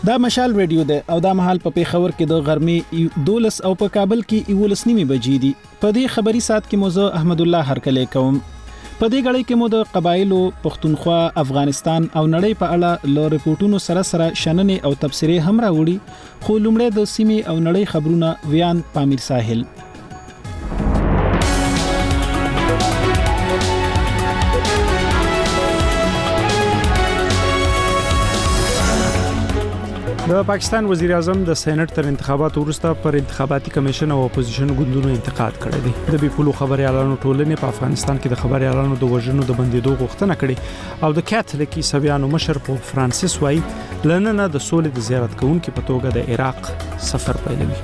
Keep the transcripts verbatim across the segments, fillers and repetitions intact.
دا مشال رادیو ده او دا مهال په پیښور کې د غرمې دولس او په کابل کې یولس نیمه بجې دي. په دې خبري سات کې موزه احمد الله هرکلی کوم. په دې غړي کې مو د قبایلو پښتونخوا، افغانستان او نړۍ په اړه له ریپورتونو سره سره شننې او تبصرې هم راوړي. خو لومړی د سیمې او نړۍ خبرونه ویان پامیر ساحل. د پاکستان وزیر اعظم د سېنات تر انتخاباتو وروسته پر انتخاباتي کمیشن او اپوزیشن ګوندونو انتقاد کړی دی. د بیپولو خبري اعلانو ټولنې په افغانستان کې د خبري اعلانو د وژنو د بندیدو غوښتنه کړې او د کاتولیک عیسویانو مشر پوپ فرانسیس وايي لننه د سولې د زیارت کوونکو په توګه د عراق سفر پیلوي.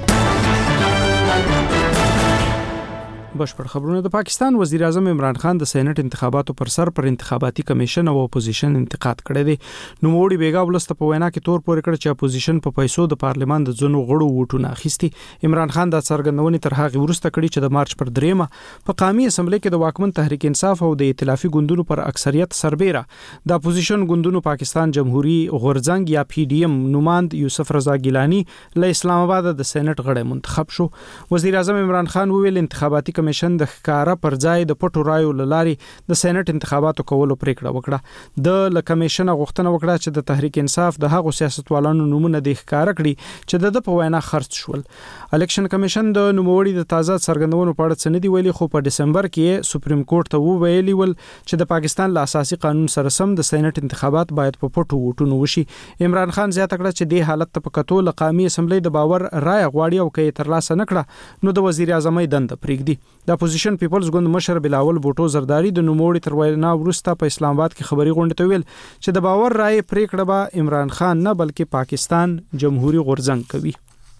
بشپړ خبرونه. د پاکستان وزیر اعظم عمران خان د سېنات انتخاباتو پر سر پر انتخاباتي کمیشن او اپوزیشن انتقاد کړی دی. نو موړي بیګا ولست په وینا کې تور پورې کړ چې اپوزیشن په پیسو د پارلمان د ځنو غړو ووټونه اخیستي. عمران خان د څرګندونې تر هغه ورسته کړی چې د مارچ پر دریمه په قومي اسمبلی کې د واکمن تحریک انصاف او د ائتلافي ګوندونو پر اکثریت سربېره د اپوزیشن ګوندونو پاکستان جمهوریت غورځنګ یا پی ډی ایم نوماند یوسف رضا ګیلانی له اسلام آباد د سېنات غړی منتخب شو. وزیر اعظم عمران خان ویل انتخاباتي کمیشن د ښکارا پر ځای د پټو رایو لاري د سېنات انتخاباتو کولو پریکړه وکړه. د لکمیشن غوښتنه وکړه چې د تحریک انصاف د هغو سیاستوالانو نومونه د ښکارا کړي چې د په وینا خرڅ شول. الیکشن کمیشن د نوموړي د تازه څرګندونو په اړه څه نه دی ویلي، خو په دسمبر کې سپریم کورټ ته وویلي ول چې د پاکستان له اساسي قانون سره سم د سېنات انتخابات باید په پټو ووټونو وشي. عمران خان زیاته کړه چې د حالت په کتو له قومي اسمبلی د باور رائے غواړي او کې ترلاسه نکړه نو د وزیر اعظم دند پرېږدي. د اپوزیشن پیپلز ګوند مشر بلاول بوټو زرداری د نوموړي تر وینا وروسته په اسلام آباد کې خبري غونډه ته ویل چې د باور رائے پریکړه به عمران خان نه بلکې پاکستان جمهوریت غورځنګ کوي.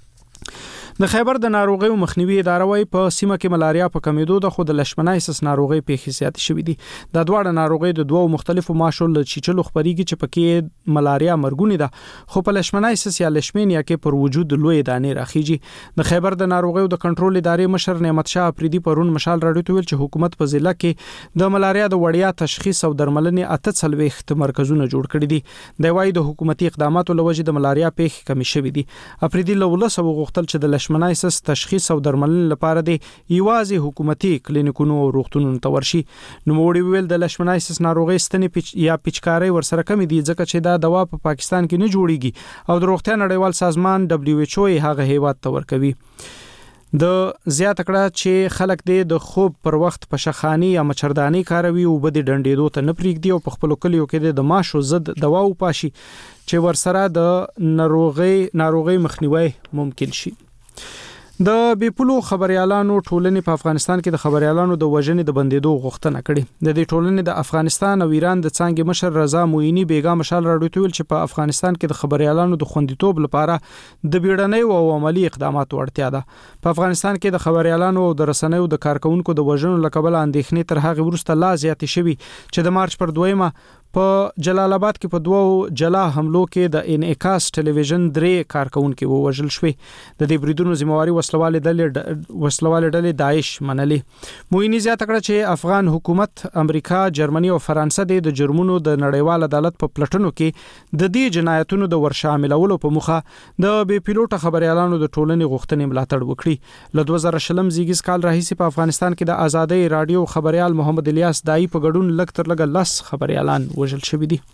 د خیبر د ناروغیو مخنیوي اداره وايي په سیمه کې ملاریا په کمیدو د خود لشمنایسس ناروغي پیښې زیات شوې دي. د دواړه ناروغي د دوو مختلفو ماشو له چیچلو خبريږي چې پکې ملاریا مرګونی ده، خو په لشمنایسس یا لشمینیا کې پر وجود لوی دانې راخیږي. د خیبر د ناروغیو د کنټرول ادارې مشر نعمت شاه افریدي پرون مشال راډیو ته ویل چې حکومت په ضلع کې د ملاریا د وړیا تشخیص او درملنې اته څلويخت مرکزونه جوړ کړي دي. د وايي د حکومتي اقداماتو لوجه د ملاریا پیښې کمی شوې دي. افریدي له ولسو غوښتل چې د لشمنایسس تشخیص او درملنې لپاره د یوازې حکومتي کلینیکونو او روغتونونو ته ورشي. نو موړي ویل د لشمنایسس ناروغي ستنې پچ یا پچکاري ورسره کمی دي ځکه چې دا دوا په پاکستان کې نه جوړیږي او د روغتیا نړیوال سازمان دبليو ایچ او هغه هیواد ته ورکوي. د زیات کړه چې خلک د خوب پر وخت په شخانی یا مچردانی کاروي او بده ډنډېدو ته نه پریږدي او په خپل کلیو کې د ماشو ضد دوا او پاشي چې ورسره د ناروغي ناروغي مخنیوي ممکن شي. د بیپولو خبريالانو ټولنې په افغانستان کې د خبريالانو د وژنې د بندیدو غوښتنه کړې. د دې ټولنې د افغانستان او ایران د څنګه مشر رضا موینی بیګا مشال راډیو ته ویل چې په افغانستان کې د خبريالانو د خوندیتوب لپاره د بیړنۍ او عملی اقداماتو اړتیا ده. په افغانستان کې د خبريالانو او د رسنیو د کارکونکو د وژنو لکبل اندېښنې تر هغه ورسته لا زیاتې شوي چې د مارچ پر دویمه په جلال آباد کې په دوو جلا حملو کې د انعکاس ټلویزیون درې کارکونکو ووژل شوې. د دې بریدونو ذمہواری وسلواله ډلې وسلواله ډلې داعش منلې. موینی زیاته کړه چې افغان حکومت امریکا، جرمني او فرانسه د جرمونو د نړیوال عدالت په پلټنو کې د دې جنایتونو د ورشاملولو په مخه د بي پیلوټ خبريالانو د ټولنې غوښتنې ملاتړ وکړي. له دوه زره شلم زیږیز کال راهیسې په افغانستان کې د آزادۍ رادیو خبريال محمد الیاس دای په ګډون لک تر لګ لس خبريالان وژل شوی دي.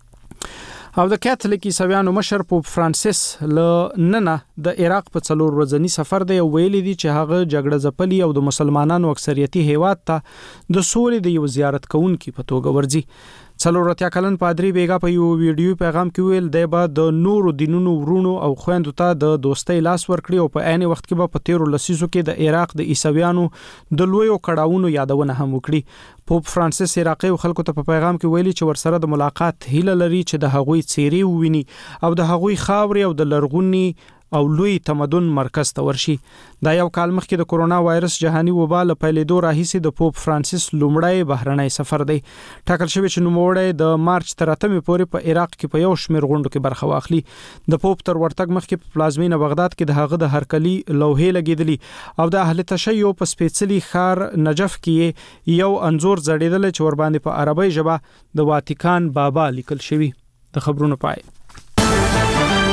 او د کاتولیک عیسویانو مشر پوپ فرانسیس له ننه د عراق په څلور ورځنی سفر دی ویلي دي چې هغه جګړه ځپلي او د مسلمانانو اکثریتي هیواد ته د سولې د یو زیارت کوونکي په توګه ورځي. څلورتیا کلن پادری بیګا په یو ویډیو پیغام کې ویل دی به د نورو دینونو ورونو او خويندو ته د دوستۍ لاس ورکړي او په عین وخت کې به په تیرو لسیزو کې د عراق د عیسویانو د لویو کړهونو یادونه هم وکړي. پوپ فرانسیس عراقي خلکو ته په پیغام کې ویلي چې ورسره د ملاقات هیله لري چې د هغوی څیرې وویني او د هغوی خاورې او د لرغونی او لوی تمدن مرکز ته ورشي. دا یو کال مخکې د کورونا وایرس جهاني وبا له پیلېدو راهیسې د پوپ فرانسیس لومړی بهرنی سفر دی. ټاکل شوی چې نوموړی د مارچ تر اتمې پورې په عراق کې په یو شمېر غونډو کې برخه واخلي. د پوپ تر ورتګ مخکې په پلازمینه بغداد کې د هغه د هرکلي لوحې لګېدلې او د اهل تشیع په سپېڅلي ښار نجف کې یو انځور ځړېدل چې ور باندې په عربی ژبه د واتیکان بابا لیکل شوی. د خبرونو پای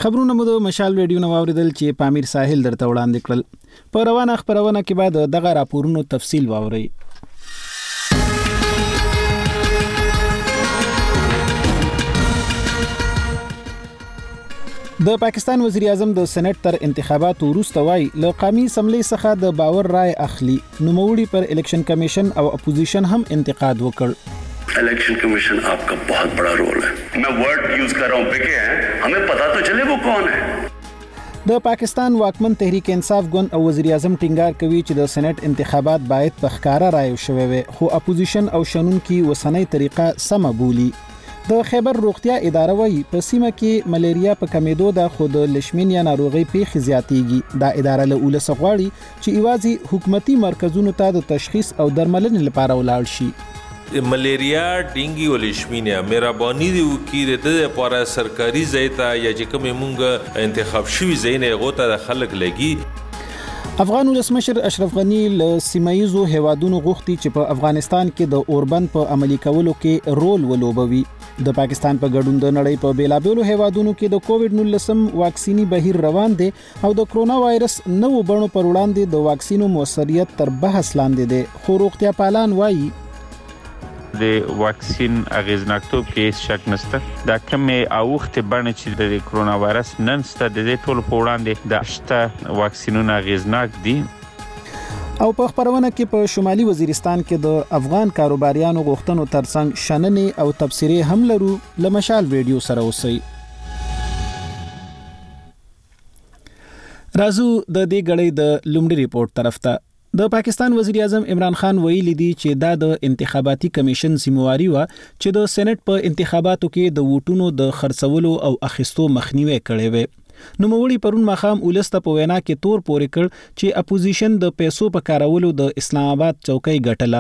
خبرونه مو د مشال ریډیو نو اوریدل چې پامیر ساحل درته وړاندې کړل. په روانه خبرونه کې بعد دغه راپورونو تفصیل واوري. د پاکستان وزیر اعظم د سېنات تر انتخاباتو وروسته وایي له قومي اسمبلی څخه د باور رائے اخلي. نوموړي پر الیکشن کمیشن او اپوزیشن هم انتقاد وکړ. Election commission आपका बहुत बड़ा रोल है. मैं वर्ड यूज कर रहा हूँ बिके हैं, हमें पता तो चले वो कौन है. د پاکستان واکمن تحریک انصاف ګوند او وزیر اعظم ټینګار کوي چې د سېنات انتخابات باید په ښکارا رائے شوي وي، خو اپوزیشن او شنون کې وسنۍ طریقه سم بولی. د خیبر روغتیا اداره وايي په سیمه کې ملیریا په کمیدو د خود لشمینیا ناروغي پیښې زیاتېږي. دا اداره له اولس غواړي چې ایوازي حکومتي مرکزونو ته د تشخیص او درملنې لپاره ولاړ شي. ملیریا ډینګي او لشمینیا مهرباني دی وکړي د لپاره سرکاري ځایته یا چې کوم مونږ انتخاب شوی زینه غوته د خلک لګي. افغان ولسمشر اشرف غنی له سیمایزو هوادونو غوښتي چې په افغانستان کې د اوربند په عملی کولو کې رول ولوبوي. د پاکستان په ګډون د نړۍ په بیلابېلو هیوادونو کې د کووډ نولس واکسینی بهیر روان دی او د کرونا وایرس نوو بڼو پر وړاندې د واکسینو موثریت تر بحث لاندې دی. خو روغتیا پالان وایي د واکسین اغیزناکتوب کې شک نشته. دا کومه اوخت باندې چې د کرونا وایرس نن ست د ټولو په وړاندې د اشته واکسینونه اغیزناک دي. او په خبرونه کې په شمالي وزیرستان کې د افغان کاروباریانو غوښتنو ترڅنګ شننې او تبصرې هم لرو. لمشال ویډیو سره اوسئ. رازو د دې غړې د لومړي ریپورت طرف ته. د پاکستان وزیر اعظم عمران خان ویلي دی چې دا د انتخاباتي کمیشن ذمہواری و چې د سېنات په انتخاباتو کې د ووټونو د خرڅولو او اخیستو مخنیوي کړي وي. نوموړي پرون مخام ولست په وینا کې تور پورې کړ چې اپوزیشن د پیسو په کارولو د اسلام آباد چوکۍ ګټله.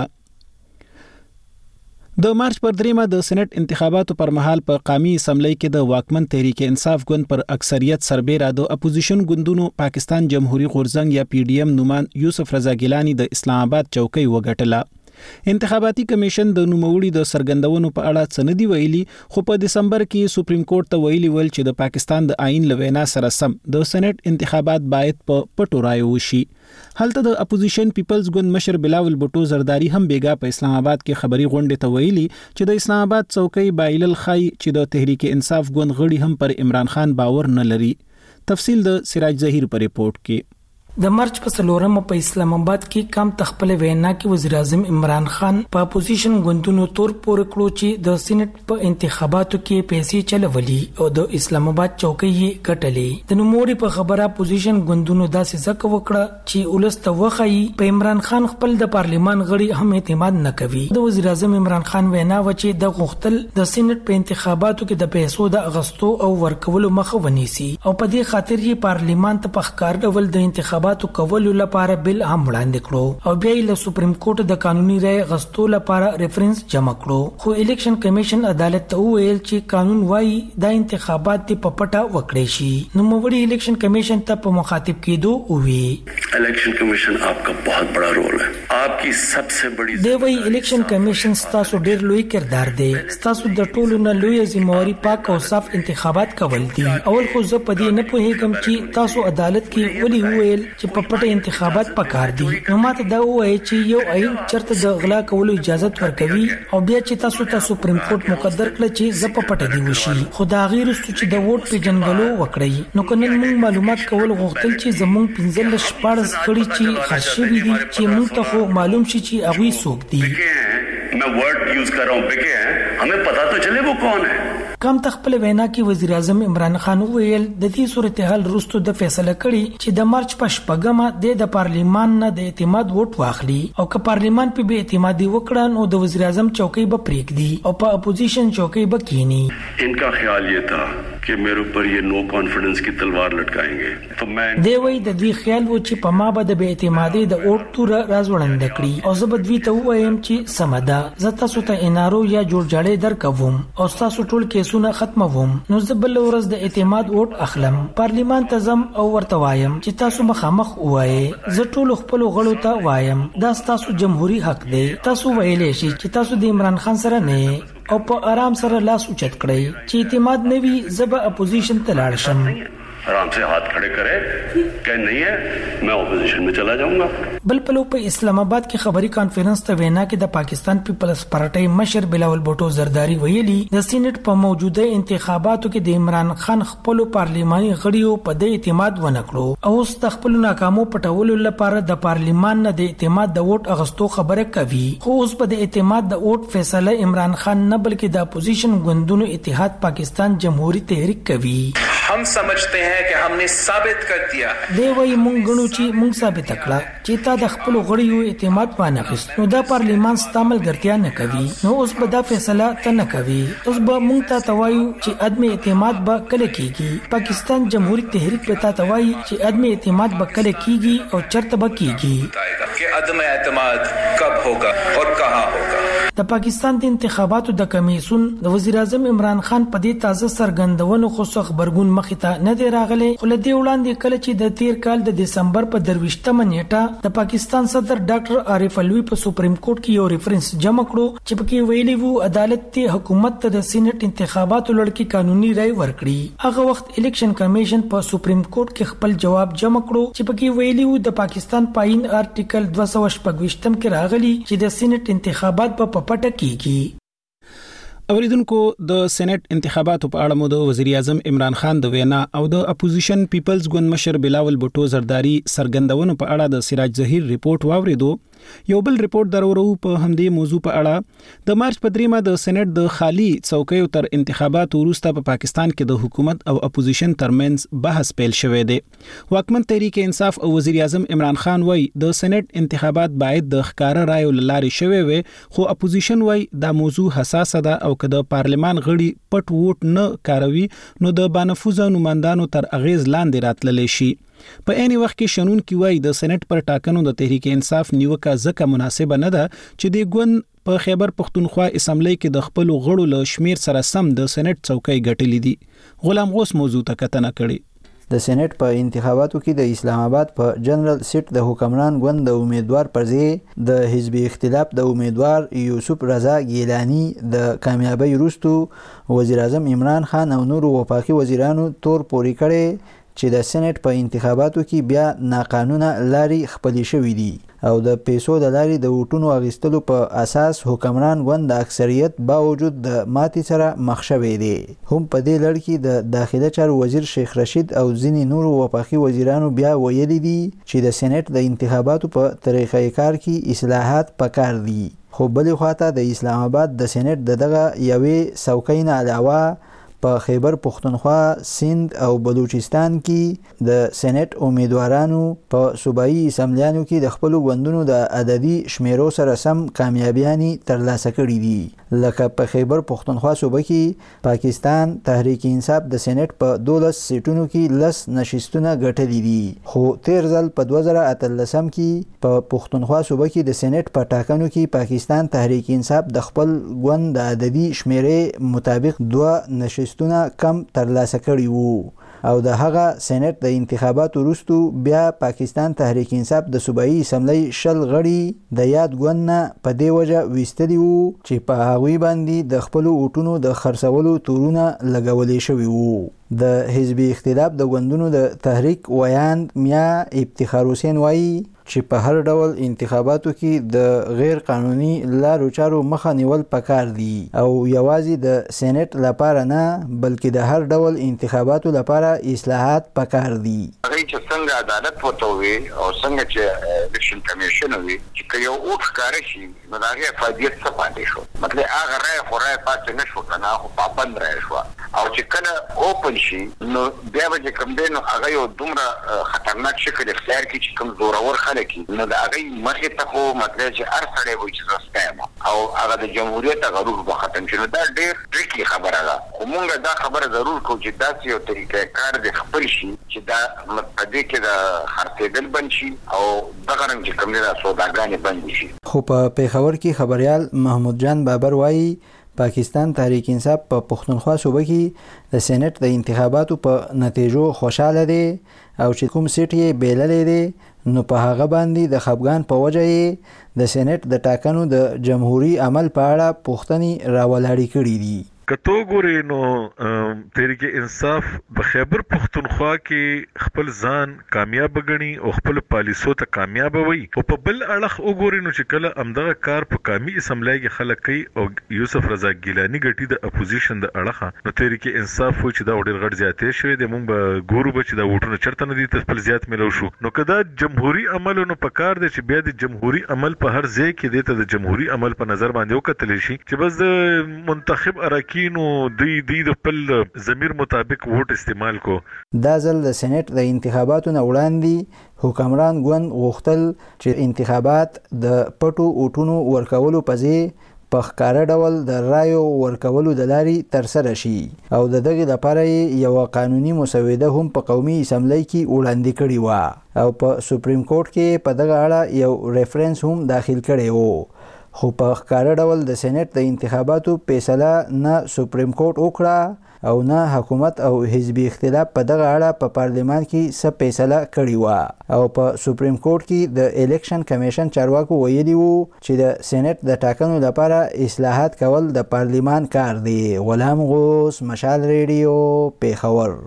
د مارچ پر دریمه د سېنات انتخاباتو پر مهال په قومي اسمبلی کې د واکمن تحریک انصاف ګوند پر اکثریت سربېره د اپوزیشن ګوندونو پاکستان جمهوریت غورځنګ یا پی ډی ایم نومان یوسف رضا ګیلانی د اسلام آباد چوکۍ وګټله. انتخاباتي کمیشن د نوموړي د سرګندونو په اړه څه نه دی ویلي، خو په دسمبر کې سپریم کورټ ته ویلي ول چې د پاکستان د آئین لوینا سره سم د سېنات انتخابات باید په پټو رایو وشي. هلته د اپوزیشن پیپلز ګوند مشر بلاول بوټو زرداری هم بیګا په اسلام آباد کې خبري غونډه ته ویلي چې د اسلام آباد چوکۍ بایلل خای چې د تحریک انصاف ګوند غړي هم پر عمران خان باور نه لري. تفصیل د سراج ظهیر په ریپورت کې. د مارچ په څلورمه په اسلام آباد کې کم تخپل وینا کې وزیر اعظم عمران خان په اپوزیشن ګوندونو تور پورې کړو چې د سېنات په انتخاباتو کې پیسې چلولي او د اسلام آباد چوکۍ یې ګټلې. د نوموړي په خبره اپوزیشن ګوندونو داسې ځکه وکړه چې ولست وخی په عمران خان خپل د پارلیمان غړي هم اعتماد نه کوي. د وزیر اعظم عمران خان وینا و چې د غوښتل د سېنات په انتخاباتو کې د پیسو د اغستو او ورکولو مخه ونیسي او په دې خاطر یې پارلیمان ته په ښکار ډول د انتخاباتو کولو لپاره بل هم وړاندې کړو او بیا یې له سپریم کورټ د قانوني رائے غستو لپاره ریفرنس جمع کړو. خو الیکشن کمیشن عدالت ته ویل چې قانون وايي دا انتخابات په پټه وکړي شي. نوموړي الیکشن کمیشن ته په مخاطب کېدو وی الیکشن کمیشن आपका बहुत बड़ा रोल है. आपकी सबसे बड़ी دی وی الیکشن کمیشن ستاسو ډېر لوی کردار دی. ستاسو د ټولو نه لوی ذمہواری پاک او صاف انتخابات کول دي. اول خو زه په دې نه پوهیږم چې تاسو عدالت کې ولي ویل چې په پټه انتخابات پکار دي. نو ماته دا وایي چې یو عین چرته د غلا کولو اجازه ورکوي او بیا چې تاسو ته سپریم کورټ مقرر کړ چې ز په پټه دی وشي. خو دا غیر ست چې د ووټ په جنګلو وکړي. نو کنه موږ معلومات کول غوښتل چې زموږ پنځل شپږ کړي چې خرشوي دي چې موږ ته خو معلوم شي چې هغه څوک دي. मैं वर्ड यूज कर रहा हूँ बिके हैं, हमें पता तो चले वो कौन है. کم تخپل وینا کې وزیر اعظم عمران خان ویل د دې صورتحال وروسته د فیصله کړي چې د مارچ په شپږمه د پارلیمان نه د اعتماد ووټ واخلي او که پارلیمان په بے اعتمادي وکړي نو د وزیر اعظم چوکۍ به پریږدي او په اپوزیشن چوکۍ به کینی. इनका ख्याल ये था कि मेरे ऊपर ये नो कॉन्फिडेंस की तलवार लटकाएंगे. तो मैं دی وی د دې خیال و چې په ما به د بے اعتمادي د ووټ تور راځوړند کړي او زه به دوی ته وایم چې سمدا زه تاسو ته انارو یا جوړ جاړې درکوم او تاسو ټول کیسونه ختموم. نو زه بل ورځ د اعتماد ووټ اخلم پارلیمان ته زم او ورته وایم چې تاسو مخامخ وایي. زه ټول خپل غړو ته وایم دا تاسو جمهوریت حق دی. تاسو ویلې شي چې تاسو د عمران خان سره نه او په آرام سره لاس اوچت کړی چې اعتماد نوي زبا اپوزیشن ته لاړ شم. आराम से हाथ खड़े करे कि नहीं है मैं अपोजिशन में चला जाऊंगा. بل پلو په اسلام آباد کې خبري کانفرنس ته وینا کې د پاکستان پیپلز پارټي مشر بلاول بوټو زرداری ویلي د سېنات په موجوده انتخاباتو کې د عمران خان خپل پارلماني غړیو په د اعتماد ونکړو او ست خپل ناکامو پټولو لپاره د پارلمان نه د اعتماد د ووټ اغستو خبره کوي. خو اوس په د اعتماد د ووټ فیصله عمران خان نه بلکې د اپوزیشن ګوندونو اتحاد پاکستان جمهوریت تحریک کوي. हम समझते हैं कि हमने साबित कर दिया है. دی وای مونږ غنو چې مونږ ثابت کړه چې تا د خپل غړیو اعتماد باندې اخیست نو دا پارلیمان ستامل ګرځیا نه کوي نو اوس به دا فیصله ته نه کوي. اوس به مونږ ته توایو چې عدم اعتماد به کله کیږي. پاکستان جمهوریت تحریک په تا توایي چې عدم اعتماد به کله کیږي او چرته به کیږي कि عدم اعتماد कब होगा और कहां होगा. د پاکستان د انتخاباتو د کمیسون د وزیر اعظم عمران خان په دې تازه سرګندونو خو څو خبرګون مخې ته نه دی راغلی. خو له دې وړاندې کله چې د تیر کال د دسمبر په درویشتمه نیټه د پاکستان صدر ډاکټر عارف الوی په سپریم کورټ کې یو ریفرنس جمع کړو چې پکې ویلي وو عدالت ته حکومت ته د سېنات انتخاباتو لړ کې قانوني رائے ورکړي. هغه وخت الیکشن کمیشن په سپریم کورټ کې خپل جواب جمع کړو چې پکې ویلي وو د پاکستان پاین آرټیکل دوه سوه شپږ کې راغلي چې د سېنات انتخابات په پټه کیږي. اوریدونکو د سېنات انتخاباتو په اړه مو د وزیر اعظم عمران خان د وینا او د اپوزیشن پیپلز ګوند مشر بلاول بوټو زرداری سرګندونو په اړه د سراج ظهیر ریپورت واوریدو. یو بل ریپورت درورو په همدې موضوع په اړه د مارچ په دریمه د سېنات د خالی څوکیو تر انتخاباتو وروسته په پاکستان کې د حکومت او اپوزیشن ترمنځ بحث پیل شوی دی. واکمن تحریک انصاف او وزیر اعظم عمران خان وای د سېنات انتخابات باید د ښکارا رایو لارې شوی وي خو اپوزیشن وای دا موضوع حساسه ده او که د پارلمان غړي پټ ووټ نه کاروي نو د بانفوذه نمائندانو تر اغیز لاندې راتللی شي. په عین وخت کې شنون کې وای د سېنات پر ټاکنو د تحریک انصاف نیوکه ځکه مناسبه نه ده چې د ګوند په خیبر پختونخوا اسمبلی کې د خپل غړو له شمیر سره سم د سېنات څوکۍ ګټلې دي. غلام غوث موضوع ته کتنه کړې. د سېنات په انتخاباتو کې د اسلام آباد په جنرال سیټ د حکمران ګوند د امیدوار پر ځای د حزب اختلاف د امیدوار یوسف رضا ګیلانی د کامیابی وروسته وزیر اعظم عمران خان او نور وفاقي وزیرانو تور پورې کړي چې د سېنات په انتخاباتو کې بیا ناقانونه لارې خپلې شوې دي او د پیسو د لارې د ووټونو اخیستلو په اساس حکمران ګوند د اکثریت باوجود د ماتې سره مخ شوی دی. هم په دې لړ کې د داخله چارو وزیر شیخ رشید او ځینې نورو وفاقي وزیرانو بیا ویلي دي چې د سېنات د انتخاباتو په طریقه کار کې اصلاحات پکار دي. خو بلې خواته د اسلام آباد د سېنات د دغه یوې څوکۍ نه علاوه په خیبر پختونخوا، سند او بلوچستان کې د سېنات امیدوارانو په صوبایي اسمبلیانو کې د خپل ګوندونو د عددي شمیرو سره سم کامیابیانی ترلاسه کړي دي. لکه په خیبر پختونخوا صوبه کې پاکستان تحریک انصاف د سېنات په دولس سیټونو کې لس نشستونه ګټلي دي. خو تیر ځل په دوه زره اتلسم کې په پختونخوا صوبه کې د سېنات په ټاکنو کې پاکستان تحریک انصاف د خپل ګوند د عددي شمیرې مطابق دوه نشستونه کم ترلاسه کړي وو او د هغه سېنات د انتخاباتو وروسته بیا پاکستان تحریک انصاف د صوبایي اسمبلی شل غړي د یاد ګوند نه په دې وجه ویستلي وو چې په هغوی باندې د خپلو ووټونو د خرڅولو تورونه لګولې شوي وو. د حزب اختلاف د ګوندونو د تحریک ویاند میا افتخار حسین وایي چې په هر ډول انتخاباتو کې د غیر قانوني لارو چارو مخه نیول پکار دي او یوازې د سېنات لپاره نه بلکې د هر ډول انتخاباتو لپاره اصلاحات پکار دي. هغه چې څنګه عدالت وته وي او څنګه چې الیکشن کمیشن وي چې یو اوټ کار شي نو دا هغه فعالیت څه پاتې شو مطلب هغه رائے خو رائے پاتې نشو کنه خو پابند رائے شو او چې کله اوپن شي نو بیا به کوم دین هغه یو دومره خطرناک شکل اختیار کی چې کوم زورور خلک نو دا هغه مخې ته خو مطلب چې هر سړی وایي چې زه او هغه د جمهوریت هغه روح به ختم شي نو دا ډېر ټریکي خبره ده. خو مونږ دا خبره ضرور کوو چې داسې یو طریقه کار د خپل شي چې دا په دې کې د خرڅېدل بند شي او دغه رنګ چې کوم دي سوداګانې بند شي. خو په پیښور کې خبریال محمود جان بابر وایي پاکستان تحریک انصاف په پښتونخوا صوبه کې د سېنات د انتخاباتو په نتیجو خوشاله دي او چې کوم سیټ یې بیللې دي نو په هغه باندې د خپګان په وجه یې د سېنات د ټاکنو د جمهوریت عمل په اړه پوښتنې راولاړې کړې دي. کتو ګوري نو تحریک انصاف په خیبر پښتونخوا کې خپل ځان کامیاب غني او خپل پالیسو ته کامیاب وي او په بل اړخ وګوري نو چې کله امدغه کار په قومي اسمبلی کې خلک کوي او یوسف رضا ګیلانی ګټي د اپوزیشن د اړخه نو تحریک انصاف و چې دا ډېر غټ زیاتې شوی د مونږ به ګورو چې دا وټونه چرته نه دي ته خپل زیات ملو شو نو کدا جمهوریت عمل نو په کار دی چې بیا د جمهوریت عمل په هر ځای کې دی ته د جمهوریت عمل په نظر باندې وکتل شي چې بس د منتخب اراکی نو دی دی د خپل ضمیر مطابق ووټ استعمال کو. دا ځل د سېنات د انتخاباتو نه وړاندې حکمران ګوند غوښتل چې انتخابات د پټو ووټونو ورکولو په ځای په ښکاره ډول د رایو ورکولو د لارې ترسره شي او د دغې لپاره یې یوه قانوني مسوده هم په قومي اسمبلی کې وړاندې کړې وه او په سپریم کورټ کې په دغه اړه یو ریفرنس هم داخل کړی و. خو په ښکاره ډول د سېنات د انتخاباتو فیصله نه سپریم کورټ وکړه او نه حکومت او حزبي اختلاف په دغه اړه په پارلمان کې څه فیصله کړې وه او په سپریم کورټ کې د الیکشن کمیشن چارواکو ویلي وو چې د سېنات د ټاکنو لپاره اصلاحات کول د پارلمان کار دی. غلام غوث، مشال ریډیو، پیښور.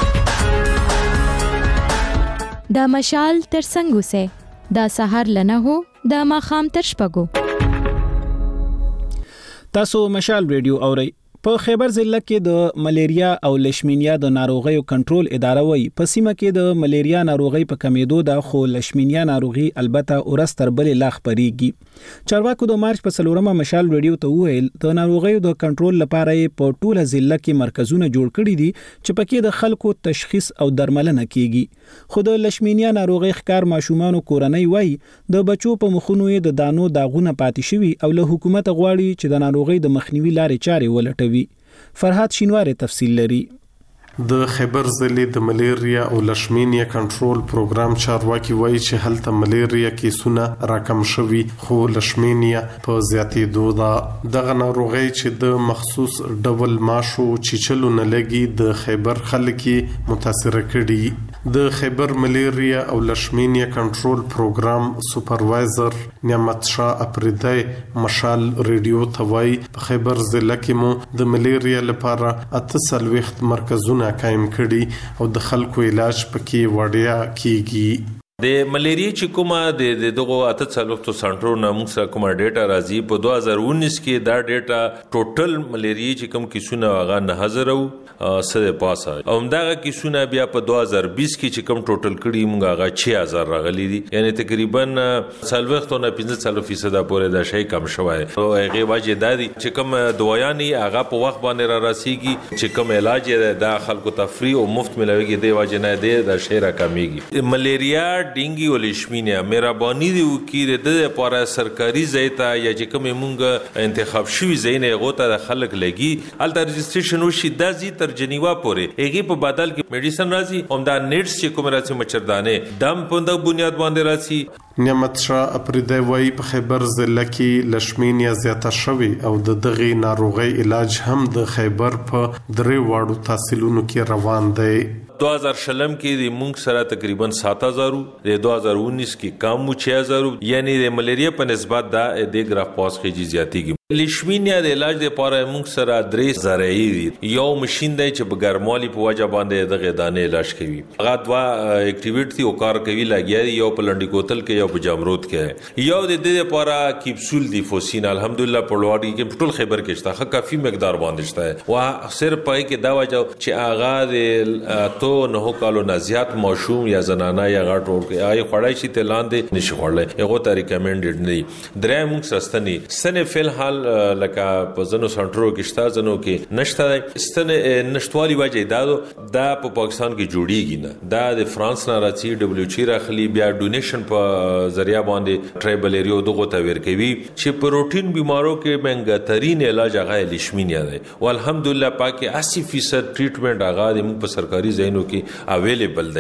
دا مشال تر څنګه سه دا سحر لنه هو دا ماخام تر شپږو. تاسو مشال ریډیو اورئ. په خیبر ضلع کې د ملیریا او لشمینیا د ناروغیو کنټرول اداره وایي په سیمه کې د ملیریا ناروغي په کمیدو ده خو لشمینیا ناروغي البته ورځ تر بلې لا خپریږي. چارواکو د مارچ په څلورمه مشال ریډیو ته وویل د ناروغیو د کنټرول لپاره په ټوله ضلع کې مرکزونه جوړ کړي دي چې پکې د خلکو تشخیص او درملنه کیږي. خو د لشمینیا ناروغي ښکار ماشومان کورنۍ وایي د بچو په مخونو د دانو داغونه پاتې شوي او له حکومت غواړي چې د ناروغي د مخنیوي لارې چارې ولټوي. فرحات شینواری تفصیل لري. د خیبر ضلع د ملیریا او لشمینیا کنټرول پروګرام چارواکي وایي چې هلته ملیریا کیسونه راکم شوي خو لشمینیا په زیاتېدو ده. دغه ناروغي چې د مخصوص ډول ماشو چیچلو نه لګي د خیبر خلک متاثر کړي. د خیبر ملیریا او لشمینیا کنټرول پروګرام سپروایزر نعمت شاه اپریدای مشال ریډیو ته وایي په خیبر ضلع کې مو د ملیریا لپاره اته څلوېښت مرکزونه قائم کړي او د خلکو علاج پکې وړیا کیږي. د ملیریا چې کومه د دغه اته څلوېښتو سنټرونو موږ سره کومه ډیټا راځي په دوه هزار اوولس کې دا ډیټا ټوټل ملیریا چې کوم کیسونه هغه نه هزار او سره پاسه او همدغه کیسونه بیا په دوه هزار بیس کې چې کوم ټوټل کړي موږ هغه شش هزار راغلي دي یعنی تقریبا څلوېښت نه پنځه څلوېښت فیصد پورې دا شی کم شوی او هغه وجه دا دي چې کوم دوايانې هغه په وخت باندې را رسیږي چې کوم علاج د خلکو تفریح او مفت ملويږي دی وجه نه دی دا شی را کمیږي. ملیریا ډینګي او لشمینیا مهرباني دی وکړي د لپاره سرکاري ځایته یا چې کوم مونږ انتخاب شوی ځای غوته د خلک لګي الته رجسټریشن وشي د زی تر جنیوا پورې هغه په بدل کې میډیسن راځي او دا نیټس چې کوم راځي مچردانه دم په د بنیاد باندې راځي. نعمت شاه اپریدای وایي په خیبر ضلع کې لشمینیا زیاته شوی او د دغه ناروغي علاج هم د خیبر په درې واړو تحصیلونو کې روان دی. دو ہزار شلم کې د مونږ سره تقریبا سات هزار د دو هزار انیس کې کم مو چھ هزار یعنی د ملیریا په نسبت دا د گراف پاس کې زیاتېږي. لشمینیا د علاج لپاره موږ سره درې زرعي دي یو ماشين دی چې په ګرمالي په وجه باندې د غدانې علاج کوي هغه دوا اکټیویټي او کار کوي لګیا یو په لنډي کوتل کې یو په جامرود کې یو د دې لپاره کیپسول دی فوسین الحمدلله په لوړی کې ټول خبر کې شته کافي مقدار باندې شته وا صرف پای کې دا وجه چې هغه د تو نه کالو نه زیات ماشوم یا زنانه یا غټ ور کې آی خړای شي ته لاندې نشي خړلې هغه ته ریکمندډ نه درې موږ سستنی سنه فل حال لکه په زنو سنټرو کې شته زنو کې نشته ستنه نشټوالي وجه دا دا په پاکستان کې جوړیږي نه دا د فرانس نه راځي دبليو ایچ راخلي بیا ډونیشن په ذریعہ باندې ټرایبل ایریو دغه ته ورکوي چې پروتین بیمارو کې منګه ترين علاج هغه لشمینیا دی او الحمدلله پاکي اسی فیصد ټریټمنټ هغه د په سرکاري ځایونو کې اویلیبل دی.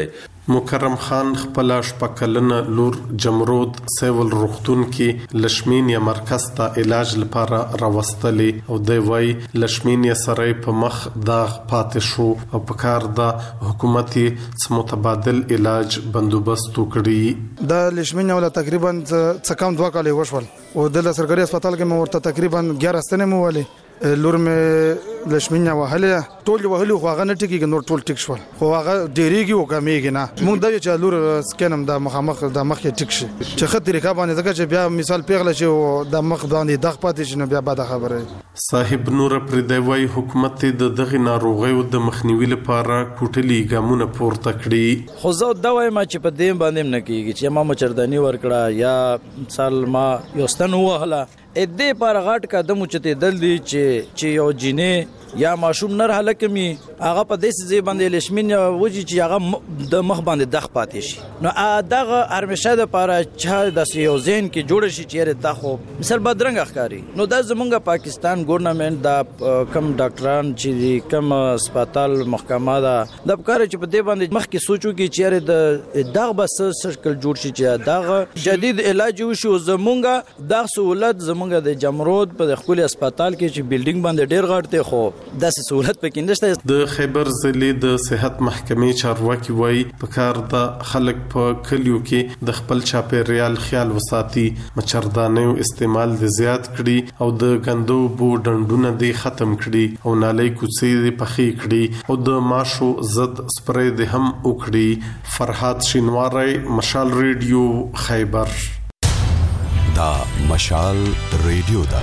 مکرم خان خپل شپکلنه لور جمرود سیول روغتون کې لشمینیا مرکز ته علاج لپاره راوستلې او د وای لشمینیا سره په مخ داغ پاتې شو او په کار د حکومتي متبادل علاج بندوبست وکړي. د لشمینیا ولا تقریبا څه کم دوه کال وشول او د سرکاري هسپتال کې مو ورته تقریبا اګیاره ستنې مو ولې لور مې لشمینیا وهله ټول وهلو خو هغه نه ټیکي نور ټول ټیک شول خو هغه ډیریږي او کمیږي نه موږ د چې لور سکینم د مخامخ د مخ ټیک شي چې خط طریقه باندې ځکه چې بیا مثال پیغله شي او د مخ باندې دغ پاتې شي نه بیا بده خبره. صاحب نور پردوی حکومت د دغه ناروغیو د مخنیوي لپاره کوټلي ګامونه پورته کړي. خو زه دا وایم چې په دې باندې نه کیږي چې ما مچردانی ورکړه یا مثال ما یوستن وهله ا دې پر غټ قدم چته دل دي چې چې یو جینې یا ماشوم نر هلکمي هغه په دې ځای باندې لشمین وږي چې هغه د مخ باندې دغ پاتې شي نو دغه هرمشه د پاره چې د سیوزین کې جوړ شي چې د خو مثال بدرنګ اخکاری نو د زمونږ پاکستان ګورنمنت د کم ډاکټران چې کم هسپتال محکمه دا د کار چې په دې باندې مخ کې سوچو کې چې د دغ بس سرکل جوړ شي چې دغه جدید علاج وشي زمونږ د سہولت زمونږ د جمرود په خپل هسپتال کې چې بلډینګ باندې ډیر غټ ته خو د سہولت پکې نشته. د خیبر ضلع د صحت محکمې چارواکي وایي په کار د خلک په کلیو کې د خپل چاپیریال خیال وساتي مچردانو استعمال د زیات کړي او د غندو بو ډنډونه دی ختم کړي او نالۍ کوڅې دی پخې کړي او د ماشو ضد سپری دی هم وکړي. فرحات شینواری مشال ریډیو خیبر. دا مشال ریډیو دا.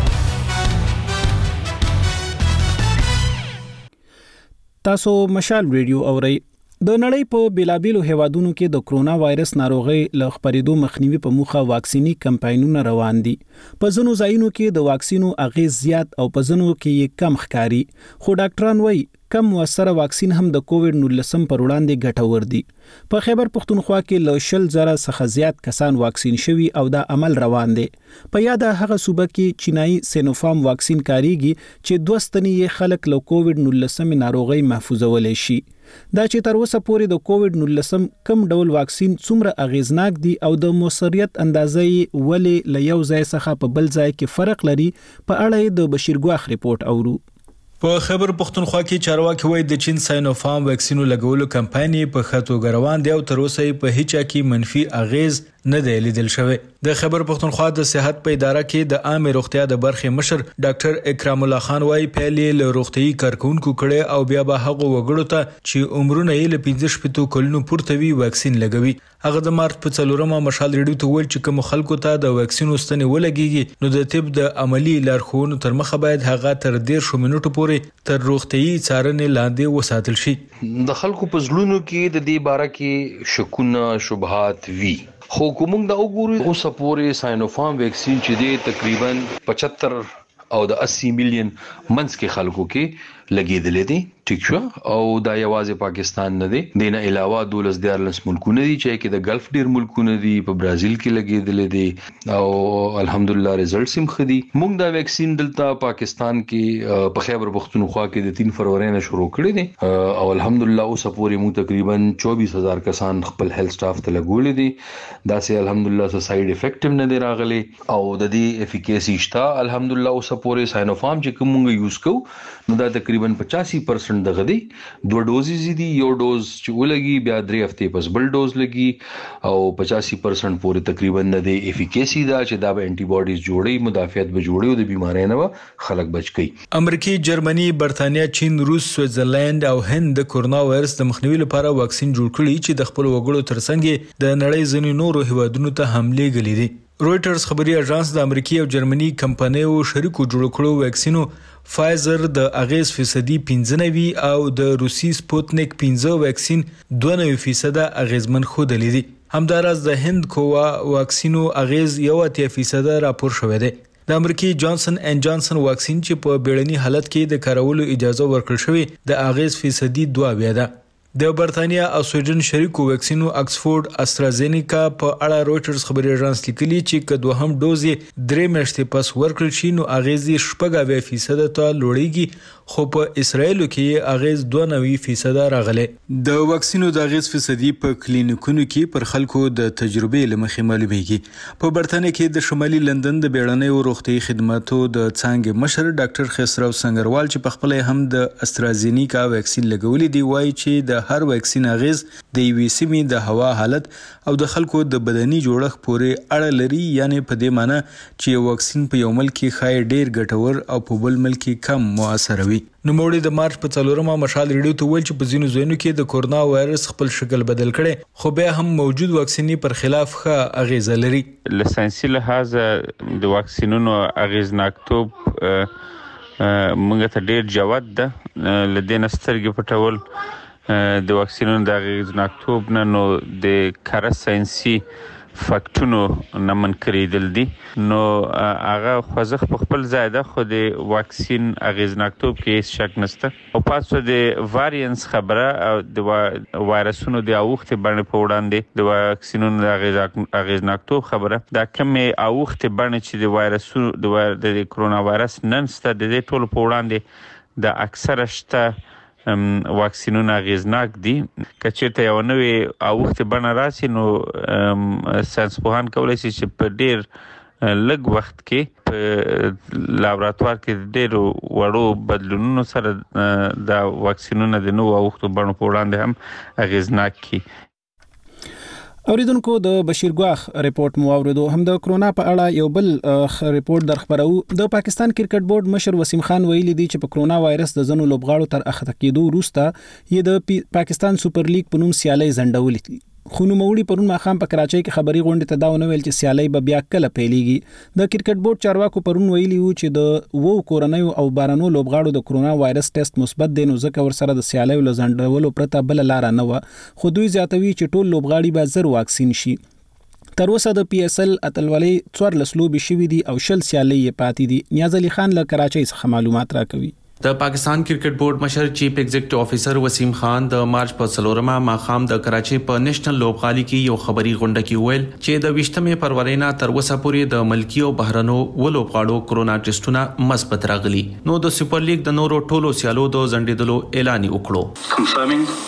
تاسو مشال ریډیو اورئ. د نړۍ په بیلابیلو هیوادونو کې د کرونا وایرس ناروغي له خپرېدو مخنیوي په موخه واکسینی کمپاینونه روان دي. په ځینو ځایونو کې د واکسینو اغیز زیات او په ځینو کې یې کم ښکاري خو ډاکټران وایي کم موثره واکسین هم د کووډ نولس پر وړاندې ګټور دي. په خیبر پښتونخوا کې له شل زره څخه زیات کسان واکسین شوي او دا عمل روان دي. په یاد هغه صوبه کې چینایي سینوفارم واکسین کاریږي چې دوه ستنې خلک له کووډ نولس ناروغي محفوظولای شي. دا چې تر اوسه پورې د کووډ نولس کم ډول واکسین څومره اغیزناک دي او د موثریت اندازې ولې له یو ځای څخه په بل ځای کې فرق لري په اړه د بشیر ګواخ ریپورت اورو. په خیبر پښتونخوا کې چارواکي وایي د چین ساینوفارم واکسینو لګولو کمپایني په خطو ګروان دی او تر اوسه په هیڅ کې منفي اغیز نه دی لیدل شوی. د خیبر پښتونخوا د صحت په اداره کې د عامه روغتیا د برخې مشر ډاکټر اکرام الله خان وایي پیلې له روغتي کارکونکو کړي او بیا به هغه وګړو ته چې عمرونه یې له پنځه شپږ کلونو پورته وي واکسین لګوي. هغه د مارچ په څلورمه مشال ریډیو ته ویل چې کوم خلکو ته د واکسین ستنې ولګيږي نو د طب د عملی لارښوونو تر مخه باید هغه تر ډیر شو منټو پورې تر روغتي څارنې لاندې وساتل شي. د خلکو په زړونو کې د دې باره کې شکونه شبهات وی خو کومنګ دا وګورو اوس پورې ساینوفارم واکسین چې دی تقریبا پچهتر او د اسی میلیون منځ کې خلکو کې لګیدلې دي. ټیک شو او دا یوازې پاکستان نه دی دینه علاوه دولس دیارلس ملکونه دي چې کې د ګلف ډیر ملکونه دي په برازیل کې لګیدلې دي او الحمدلله ریزلټس هم خدي. موږ دا ویکسین دلته پاکستان کې په خیبر پښتونخوا کې د تین فروری نه شروع کړی دي او الحمدلله اوس پورې موږ تقریبا چوبیس هزار کسان خپل هیلث سټاف ته لګولې دي. دا سه الحمدلله سو ساید افیکټیو نه دی راغلي او د دې افیکیسی شته الحمدلله اوس پورې ساینوفارم چې کوم موږ یوز کوو نو دا تقریبا پچاسی پرسنټ دغه دی. دوه ډوزز دي یو ډوز چې ولګي بیا درې هفته پس بل ډوز لګي او پچاسی پرسنټ پورې تقریبا نه دی افیکیسی دا چې دا به انټي باډیز جوړي مدافعت به جوړي او د بیماری نه خلک بچ کی. امریکای، جرمني، برتانیا، چین، روس، سویټزرلند او هند د کورونا وایرس د مخنیوي لپاره واکسین جوړ کړي چې د خپل وګړو ترڅنګ د نړۍ ځینې نورو هیوادونو ته حمله غلي دي. رويټرز خبري اژانس د امریکای او جرمني کمپنیو شریکو جوړ کړو واکسینو فایزر د اغیز فیصدي پنځه او د روسي سپوتنیک پنځه واکسین دوه فیصد اغیزمن خود لیدي. همدارس د هند کووا واکسینو اغیز یو اتیا فیصد راپور شوی دی. د امریکای جانسن اینڈ جانسن واکسین چې په بیړني حالت کې د کارولو اجازه ورکړل شوې د اغیز فیصدي دوه بیا ده. د برتانیا او سویډن شریکو ویکسینو اکسفورد استرازینیکا په اړه رويټرز خبري اژانس لیکلي چې که دوهم ډوز درې میاشتې پس ورکړل شي نو اغیز شپږ اویا فیصد ته لوړیږي خو په اسرایل کې اغیز دوه نوي فیصد راغلی. د ویکسینو د اغیز فیصدي په کلینیکونو کې پر خلکو د تجربې لمخې معلومیږي. په برتانیا کې د شمالي لندن د بیړنیو روغتي خدماتو د څانګې مشر ډاکټر خسرو سنگروال چې په خپل هم د استرازینیکا ویکسین لګولې دی وایي چې د هر ویکسین اغیز د یوې سیمې د هوا حالت او د خلکو د بدني جوړښت پورې اړه لري، یعنی په دې معنی چې یو ویکسین په یو ملک کې خای ډیر ګټور او په بل ملک کې کم مؤثر وي. نو موړي د مارچ په څلورمه مشال ریډیو ته ویل چې په ځینو ځایونو کې د کورونا وایرس خپل شکل بدل کړي خو بیا هم موجود ویکسیني پر خلاف ښه اغیزه لري. لسانسي لحاظ د واکسینونو اغیزناکتوب موږ ته ډیر جوت ده. لدې نسترګې پټول د واکسینونو د اغیزناکتوب نه نو د کار ساينسي فاکټونو نه منکرېدل دي. نو هغه خوځښت په خپل ځای ده خو د واکسین اغیزناکتوب کې هیڅ شک نشته. او پاتو د وارینس خبره او د وایرسونو د اوخت باندې په وړاندې د واکسینونو د اغیزناکتوب خبره دا کمې اوخت باندې چې د وایرسونو د کرونا وایرس نن ست د ټولو په وړاندې د اکثره شته واکسینونه اغیزناک دي. کچېرته یو نوې اوخت بڼه راسي نو ساينسپوهان کولی شي چې په ډیر لږ وخت کې په لابراتوار کې ډیر وړو بدلونونو سره د واکسینونه د نوو اوختو بڼو په وړاندې هم اغیزناک کی. اوریدونکو د بشیر ګواخ ریپورت مو اوریدو. هم د کرونا په اړه یو بل ریپورت در خبرو. د پاکستان کرکټ بورډ مشر وسیم خان ویلي دی چې په کرونا وایرس د زنو لوبغاړو تر اخته کېدو وروسته یې د پاکستان سوپر لیګ په نوم سیالي ځنډولې. خو نوموړي پرون ماښام په کراچۍ کې خبري غونډې ته دا ونه ویل چې سیالي به بیا کله پیلېږي. د کرکټ بورډ چارواکو پرون ویلي وو چې د وو کورنیو او بارانو لوبغاړو د کرونا وایرس ټیسټ مثبت دی نو ځکه ورسره د سیالي له ځنډولو پرته بل لار نه و. خو دوی زیاتوي چې ټول لوبغاړي به زر واکسین شي. تر اوسه د پی اس ال اتلولۍ څوارلس لوبې شوي دي او شل سیالۍ یې پاتې دي. نیاز علي خان له کراچۍ څخه معلومات راکوي. د پاکستان کرکټ بورډ مشر چیف ایگزیکټیو افیسر وسیم خان د مارچ په څلورمه ماښام د کراچۍ په نېشنل لوبغالي کې یو خبري غونډه کې ویل چې د ویشتمې فروری نه تر اوسه پورې د ملکی او بهرنو ولوبغاړو کرونا ټیسټونه مثبت راغلي. نو د سوپر لیګ د نورو ټولو سیالو د ځنډېدلو اعلان وکړو.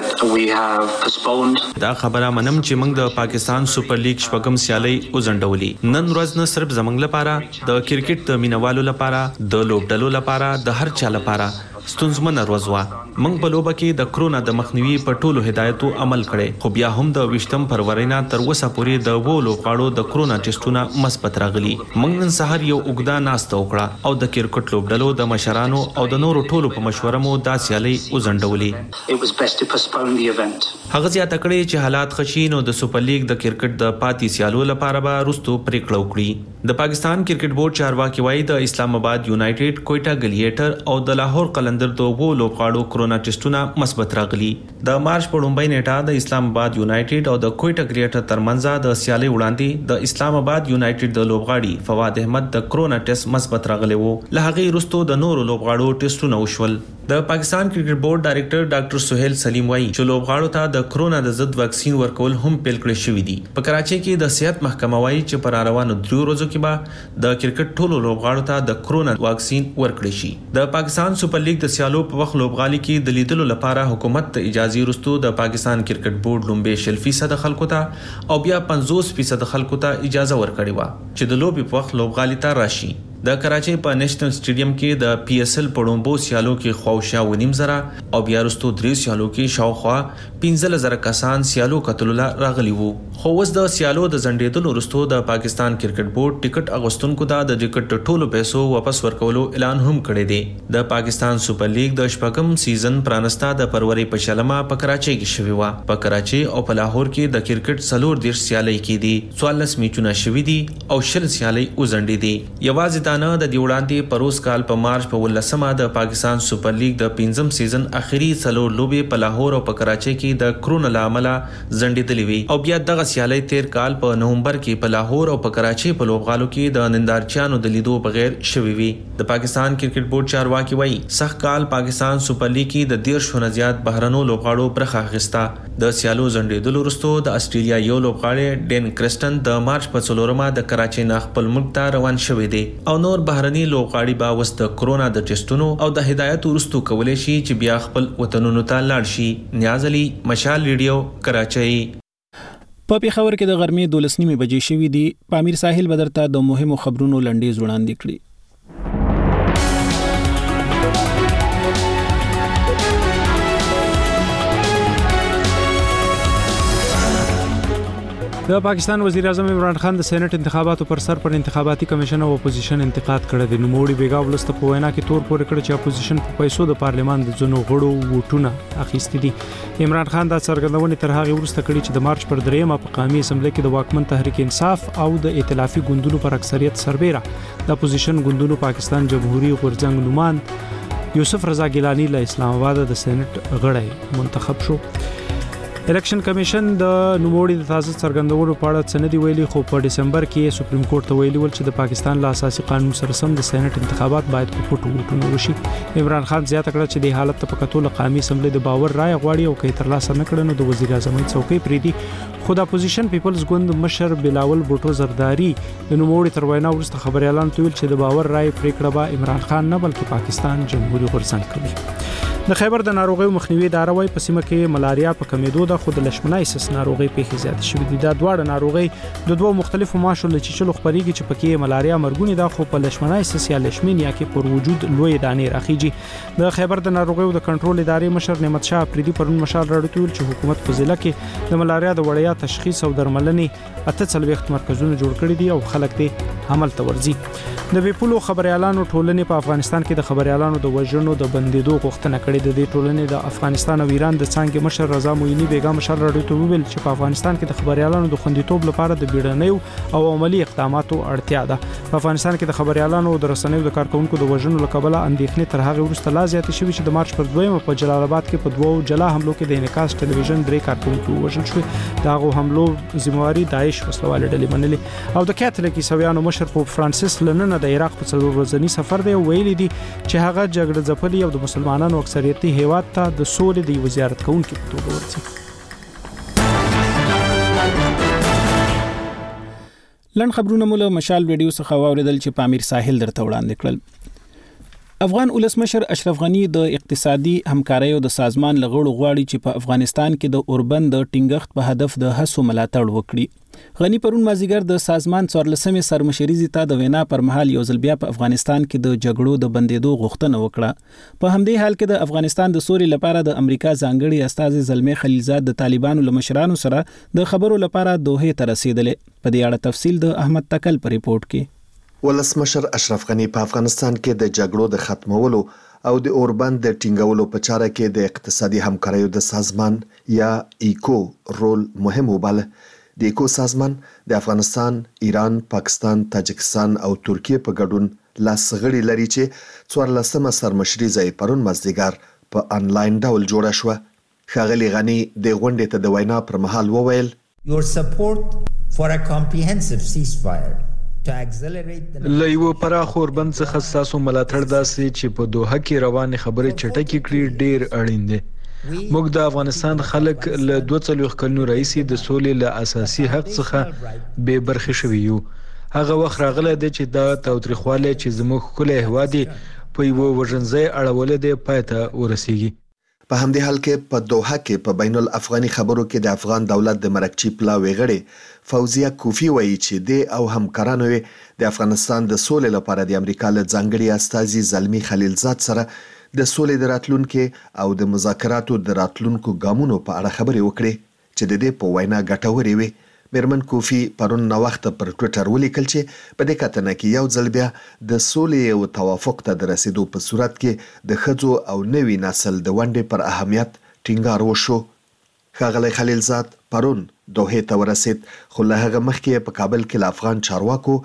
دا خبره منم چې موږ د پاکستان سوپر لیګ شپږم سیالي وځنډولې. نن ورځ نه صرف زمنګ لپاره د کرکټ د مینوالو لپاره د لوبډلو لپاره د هر چا لپاره ستونزمنه ورځ وه. موږ په لوبه کې د کرونا د مخنیوي په ټولو هدایتو عمل کړی خو بیا هم د ویشتم فروری نه تر اوسه پورې د وو لوبغاړو د کرونا ټیسټونه مثبت راغلي. موږ نن سهار یو اوږده ناسته وکړه او د کرکټ لوبډلو د مشرانو او د نورو ټولو په مشوره مو دا سیالي وځنډولې. هغه زیاته کړې چې حالات خشي نو د سوپر لیګ د کرکټ د پاتې سیالو لپاره به وروستو پریکړه وکړي. د پاکستان کرکټ بورډ چارواکي وایي د اسلام آباد یونایټډ کوئټه ګلیټر او د لاهور قلندر د وو لوبغاړو کرونا ټیسټونه مثبت راغلي. د مارچ په لومړۍ نیټه د اسلام آباد یونایټډ او د کوئټه ګلیټر ترمنځ د سیالي وړاندې د اسلام آباد یونایټډ د لوبغاړي فواد احمد د کرونا ټیسټ مثبت راغلی وو. له هغې وروسته د نورو لوبغاړو ټیسټونه وشول. د پاکستان کرکټ بورډ ډایریکټر ډاکټر سہیل سلیم وایي چې لوبغاړو ته د کرونا د ضد واکسین ورکول هم پیل کړی شوی دی. په کراچۍ کې د صحت محکمه وایي چې پر روانو دریو ورځو کې به د کرکټ ټولو لوبغاړو ته د کرونا واکسین ورکړي شي. د پاکستان سوپر لیګ د سیالو په وخت لوبغالي کې د لیدلو لپاره حکومت ته اجازه ورستو د پاکستان کرکټ بورډ لومبه شل فیصد خلکو ته او بیا پنځوس فیصد خلکو ته اجازه ورکړي و چې د لوبي په وخت لوبغالي ته راشي. د کراچۍ په نېشنل سټیډیم کې د پی اس ال پړومبو سیالو کې خواوشا ونیم زره او بیا وروسته درې سیالو کې شاوخوا پنځه زره کسان سیالو کتلو راغلي وو. خو اوس د سیالو د ځنډېدلو وروسته د پاکستان کرکټ بورډ ټیکټ اغوستونکو ته د ټیکټ ټولو پیسو واپس ورکولو اعلان هم کړی دی. د پاکستان سوپر لیګ د شپږم سیزن پرانستا د فروری په شلمه په کراچۍ کې شوی و. په کراچۍ او په لاهور کې د کرکټ څلور دیرش سیالۍ کې دي. څوارلس میچونه شوي دي او شل سیالۍ وځنډې دي. یوازې پښتانه د دی وړاندې پروس کال په مارچ په ولسمه د پاکستان سپر لیګ د پنځم سیزن اخیری څلور لوبې په لاهور او په کراچۍ کې د کرونا لامل ځنډېدلې وي او بیا دغه سیالي تیر کال په نومبر کې په لاهور او په کراچۍ په لوبغالو کې د نندارچیانو د لیدو بغیر شوي وي. د پاکستان کرکټ بورډ چارواکي وایي سخت کال پاکستان سپر لیګ کې د ډیر شونه زیات بهرنو لوبغاړو برخه اخیسته. د سیالو ځنډېدلو وروسته د استرالیا یو لوبغاړی ډین کرسټن د مارچ په څلورمه د کراچۍ نه خپل ملک ته روان شوی دی او نور بهرني لوبغاړي به اوس د کرونا د ټیسټونو او د هدایت وروسته کولی شي چې بیا خپل وطنونو ته لاړ شي. نیاز علي، مشال ریډیو، کراچۍ. په پیښور کې د غرمې دولس نیمې بجې شوې دي. پامیر ساحل بدرته د مهمو خبرونو لنډیز وړاندې کړي. د پاکستان وزیر اعظم عمران خان د سېنات انتخاباتو پر سر پر انتخاباتي کمیشن او اپوزیشن انتقاد کړی دی. نوموړي بیګا ولست په وینا کې تور پورې کړ چې اپوزیشن په پیسو د پارلمان د ځنو غړو ووټونه اخیستي دي. عمران خان دا څرګندونې تر هغه وروسته کړې چې د مارچ پر دریمه په قومي اسمبلی کې د واکمن تحریک انصاف او د ائتلافي ګوندونو پر اکثریت سربېره د اپوزیشن ګوندونو پاکستان جمهوریت غورځنګ نوماند یوسف رضا ګیلانی له اسلام آباد د سېنات غړی منتخب شو. الیکشن کمیشن د نوموړي د تازه څرګندونو په اړه څه نه دی ویلي، خو په دسمبر کې سپریم کورټ ته ویلي ول چې د پاکستان له اساسي قانون سره سم د سېنات انتخابات باید په پټو ووټونو وشي. عمران خان زیاته کړه چې د حالت په کتو له قومي اسمبلی د باور رائے غواړي او کې ترلاسه نه کړي نو د وزیر اعظم څوکۍ پریدي. خو د اپوزیشن پیپلز ګوند مشر بلاول بوټو زرداری د نوموړي تر وینا وروسته خبريالان ته ویل چې د باور رائے پریکړه به عمران خان نه بلکې پاکستان جمهوریت غورځنګ کوي. د خیبر د ناروغیو مخنیوي اداره وايي په سیمه کې ملاریا په کمیدو ده، خو د لشمنایسس ناروغي پیښې زیات شوې دي. دا دواړه ناروغي د دوه مختلفو ماشو له چیچلو خبريږي چې پکې ملاریا مرګونی ده، خو په لشمنایسس یا لشمینیا کې پر وجود لوی دانې راخیږي. د خیبر د ناروغیو د کنټرول ادارې مشر نعمت شاه پریدي پرون مشال راډیو ویل چې حکومت په ضلع کې د ملاریا د وړیا تشخیص او درملنې اته څلويخت مرکزونه جوړ کړي دي او خلک دې عمل ته ورځي. د بیپولو خبريالانو ټولنې په افغانستان کې د خبريالانو د وژنو د بندیدو غوښتنه کړې ده. د ټولنې د افغانستان او ایران د څنګه مشر رضا موینی بیګا مشر راډیو ته ویل چې په افغانستان کې د خبريالانو د خوندیتوب لپاره د بیړنیو او عملی اقداماتو اړتیا ده. په افغانستان کې د خبريالانو او د رسنیو د کارکونکو د وژنو لکبله اندېښنې تر هغه وروسته لا زیات شوې چې د مارچ پر دویمه په جلال آباد کې په دوو جلا حملو کې د انعکاس ټلویزیون درې کارکونکو وژل شو. دغه حملو ذمہواری داعش وسلواله ډلې منلې او د کاتولیک عیسویانو مشر پوپ فرانسیس لنن د عراق په څلور ورځنی سفر دی ویلي دي چې هغه جګړه ځپلي او د مسلمانانو اکثریتي هیواد ته د سولې د وزارت کوونکو په توګه ورسي. لن خبرونه مولا مشال ویډیو څخه واوریدل چې پامیر ساحل درته وړاندې کړل. افغان ولسمشر اشرف غنی د اقتصادي همکارۍ او د سازمان لغړو غواړي چې په افغانستان کې د اوربند د ټینګښت په هدف د هڅو ملاتړ وکړي. غنی پرون مازیګر د سازمان څوارلسمې سرمشري ته د وینا پر مهال یو ځل بیا په افغانستان کې د جګړو د بندیدو غوښتنه وکړه. په همدې حال کې د افغانستان د سولې لپاره د امریکا ځانګړي استازي زلمی خلیلزاد د طالبانو له مشرانو سره د خبرو لپاره دوحه ته رسیدلې. په دې اړه تفصیل د احمد تکل په ریپورت کې. ولسمشر اشرف غنی په افغانستان کې د جګړو د ختمولو او د اوربند د ټینګولو په چاره کې د اقتصادي همکاریو د سازمان یا ایکو رول مهم وباله. د ایکو سازمان د افغانستان، ایران، پاکستان، تاجکستان او ترکیه په ګډون لاس غړي لري چې څوارلسمه سرمشري ځای پرون مازدیګر په انلاین ډول جوړه شوه. ښاغلي غنی د غونډې ته د وینا پر مهال وویل Your support for a comprehensive ceasefire له یو پراخ اوربند څخه تاسو ملاتړ داسې چې په دوحه کې روانې خبرې چټکې کړي ډیر اړین دي. موږ د افغانستان خلک له دوه څلوېښت کلونو راهیسې د سولې له اساسي حق څخه بې برخې شوي یو. هغه وخت راغلی دی چې دا تاوتریخوالی چې زموږ ښکلی هیواد یې په یوه وژنځای اړولی دی پای ته ورسیږي. په همدې حال کې په دوحه کې په بین الافغاني خبرو کې د افغان دولت د مرکچی پلاوی غړي فوزیه کوفی وایي چې د او همکارانو د افغانستان د سولې لپاره د امریکا له ځانګړي استازي زلمی خلیلزاد سره د سولې د راتلونکو او د مذاکراتو د راتلونکو ګامونو په اړه خبرې وکړي چې د دې په وینا ګټورې وي. میرمن کوفی پرون نو وخت پر ټوئیټر ولیکل چې په دې کتنه کې یو ځل بیا د سولې او توافق ته د رسیدو په صورت کې د ښځو او نوي نسل د ونډې پر اهمیت ټینګار وشو. ښاغلی خلیلزاد پرون دوحه ته ورسید، خو له هغه مخکې په کابل کې له افغان چارواکو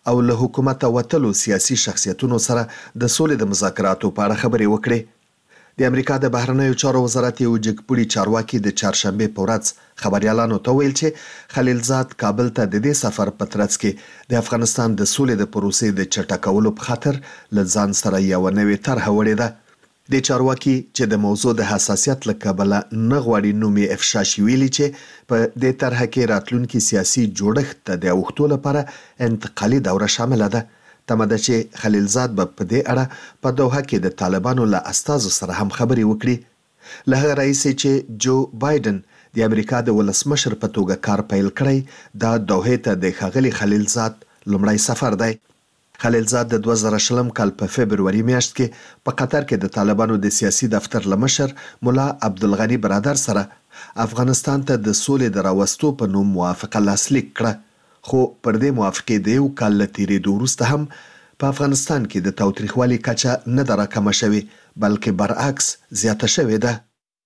او له حکومت وتلو سیاسي شخصیتونو سره د سولې د مذاکراتو په اړه خبرې وکړې. د امریکا د بهرنیو چارو وزارت یو جګپوړي چارواکي د چهارشنبه په ورځ خبريالانو ته ویل چې خلیلزاد کابل ته د دې سفر په ترڅ کې د افغانستان د سولې د پروسې د چټکولو په خاطر له ځان سره یو نوې طرحه وړې ده. د چارواکي چې د موضوع د حساسیت له کبله نه غواړي نوم یې افشا شي ویلي چې په دې طرحه کې راتلونکي سیاسي جوړښت ته د اوښتو لپاره انتقالي دوره شامله ده. تمه ده چې خلیلزاد به په دې اړه په دوحه کې د طالبانو له استازو سره هم خبرې وکړي. له هغه راهیسې چې جو بایدن د امریکا د ولسمشر په توګه کار پیل کړی دا دوحې ته د ښاغلي خلیلزاد لومړی سفر دی. خلیلزاد د دوه زره شلم کال په فبروري میاشت کې په قطر کې د طالبانو د سیاسي دفتر لمشر مولا عبدالغنی برادر سره افغانستان ته د سولې د راوستو په نوم موافقه لاسلیک کړه. خو پر دې موافقې د یو کال له تیریدو وروسته هم په افغانستان کې د تاوتریخوالي کچه نه ده راکمه شوې بلکې برعکس زیاته شوې ده.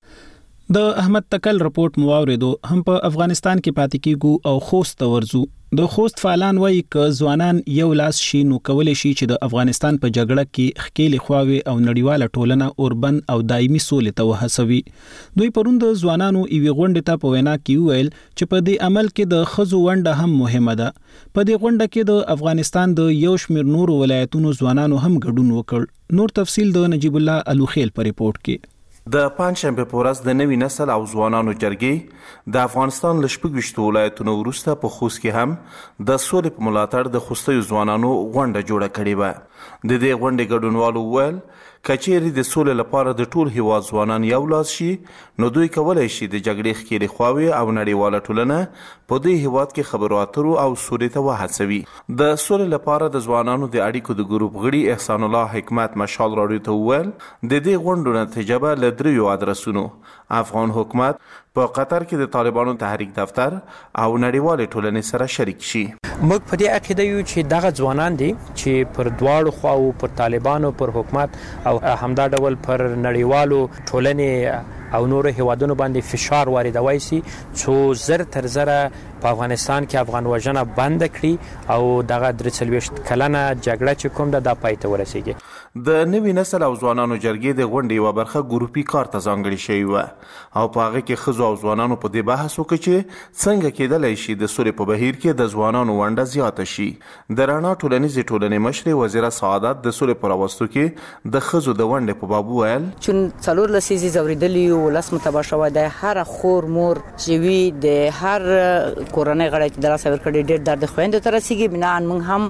د احمد تکل رپورت مو واوریدو. هم په افغانستان کې پاتې کیږو او خوست ته ورځو. د خوست فعالان وایي ک ځوانان یو لاس شي نو کولای شي چې د افغانستان په جګړه کې خکېلې خواوي او نړیواله ټولنه اوربن او دایمي سولې ته وهڅوي. دوی پرون د ځوانانو ایوي غونډه ته په وینا کې ویل چې په دې عمل کې د خزو ونډه هم مهمه ده. په دې غونډه کې د افغانستان د یو شمېر نورو ولایتونو ځوانانو هم ګډون وکړ. نور تفصیل د نجیب الله الوخیل په ریپورت کې. د پنځشنبه په ورځ د نوي نسل او ځوانانو جرګې د افغانستان له شپږ ویشتو ولایتونو وروسته په خوست کې هم د سولې په ملاتړ د خوستیو ځوانانو غونډه جوړه کړې وه. د دې غونډې ګډونوالو وویل کچېرې د سولې لپاره د ټول هیواد ځوانان یو لاس شي نو دوی کولی شي د جګړې ښکېلې خواوې او نړیواله ټولنه په دې هیواد کې خبرو اترو او سولې ته وهڅوي. د سولې لپاره د ځوانانو د اړیکو د ګروپ غړي احسان الله حکمت مشال راډیو ته وویل د دې غونډو نتیجه به له دریو ادرسونو افغان حکومت په قطر کې د طالبانو تحریک دفتر او نړیوالې ټولنې سره شریک شي. موږ په دې عقیده یو چې دغه ځوانان دي چې پر دواړو خواو پر طالبانو پر حکومت او همدا ډول پر نړیوالو ټولنې او نور هیوادونو باندې فشار واردوي سي څو زر تر زره په افغانستان کې افغان وژنه بند کړي او دغه درې څلوېښت کلنه جګړه چې کوم ده دا پای ته ورسیږي. د نوي نسل او ځوانانو جرګې د غونډې یوه برخه ګروپي کار ته ځانګړې شوې وه او په هغه کې ښځو او ځوانانو په دې بحث وکړ چې څنګه کېدلی شي د سولې په بهیر کې د ځوانانو ونډه زیاته شي. د رڼا ټولنیزې ټولنې مشرې وزیره سعادت د سولې په راوستو کې د ښځو د ونډې په باب وویل چون څلور لسیزې ځورېدلي یو ولس متباه شوی دی. هر خور مور چې وي د هر کورنۍ غړی چې د لاسه ورکړي ډېر درد خویندو ته رسیږي. بناان موږ هم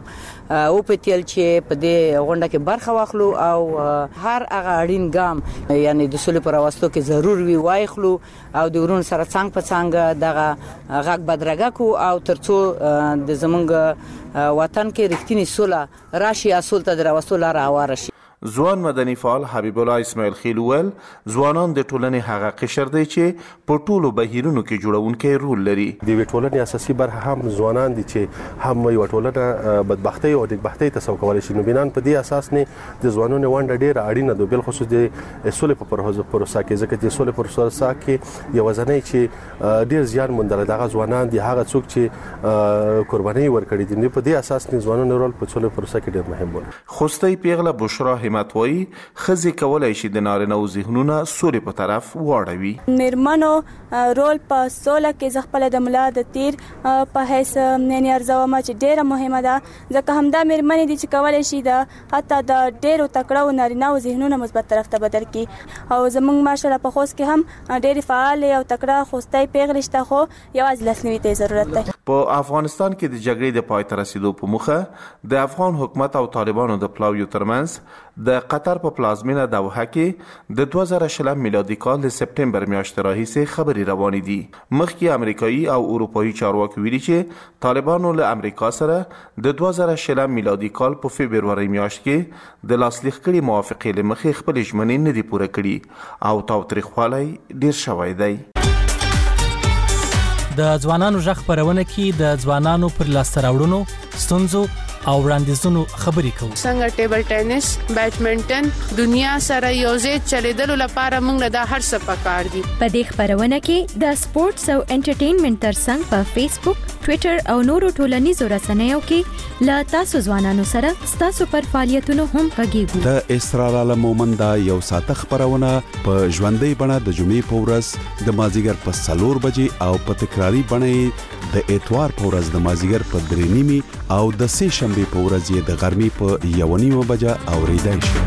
وپتیل چې په دې غونډه کې برخه واخلو او هر هغه اړین ګام یعنی د سولې په راوستو کې ضرور وي واخلو او د ورونو سره څنګ په څنګ دغه غږ بدرګه کو او ترڅو د زمونږ وطن کې رښتینی سوله راشي اصول ته د راوستو لاره هواره شي. ځوان مدني فعال حبیب الله اسماعیل خیل ویل ځوانان د ټولنې هغه قشر دی چې په ټولو بهیرونو کې جوړونکی رول لري. د یوې ټولنې اساسي برخه هم ځوانان دي چې هم یوه ټولنه بدبختۍ او نېکبختۍ ته سوق کولی شي. نو بنان په دې اساس نه د ځوانانو ونډه ډېره اړینه ده بالخصوص د سولې په پروسه کې ځکه چې سولې پروسه کې یوازینی چې ډېر زیان موندلی دغه ځوانان دي هغه څوک چې قربانۍ ورکړي دي. نو په دې اساس نه ځوانانو رول په سولې پروسه کې ډېر مهم دی. خوستی پیغله بشرا متوي خزي کولای شي د نارینه او ذهنونه سولې په طرف واړوي. میرمنو رول په سوله کې ځخپل د ملا د تیر په هیڅ نه ارزوم چې ډیره مهمه ده ځکه همدا میرمنې دي چې کولای شي د حتی د ډیرو تکړه نارینه او ذهنونه مثبت طرف ته بدل کړي. او زمونږ ماشاءالله په خوست کې هم ډېر فعال او تکړه خوستای پیغلې شته خو یوازې لسنوي ته ضرورت دی. په افغانستان کې د جګړې د پای ته رسیدو په موخه د افغان حکومت او طالبانو د پلاویو ترمنځ د قطر په پلازمینه دوحه کې د دوه زره شلم میلادي کال د سپتمبر میاشتې راهیسې خبرې روانې دي. مخکې امریکایي او اروپایي چارواکي ویلي چې طالبانو له امریکا سره د دوه زره شلم میلادي کال په فبروري میاشت کې د لاسلیک کړي موافقې له مخې خپل ژمنې نه دي پوره کړي او تاوتریخوالی ډیر شوی دی. د ځوانانو ژغ خپرونه کې د ځوانانو پر لاسته راوړنو ستونزو او وړاندیزونو خبرې کوو. څنګه ټیبل ټینس، بیډمنټن دنیا سره یوځای چلیدلو لپاره موږ له هر څه پکار دي. په دې خبرونه کې د سپورتس او انټرټینمنټ ترڅنګ په فیسبوک، ټوئیټر او نورو ټولنیزو رسنیو کې لا تاسو ځوانانو سره تاسو پر فعالیتونو هم غږیږو. د اسرار عالم مومند یو ساعت خبرونه په ژوندۍ بڼه د جمعې په ورځ د مازیګر په څلور بجې او په تکراری بڼه د اتوار په ورځ د مازیګر په درې نیمې او د سه شنبه په ورځ یې د غرمې په یو نیمه بجه اوریدای شي.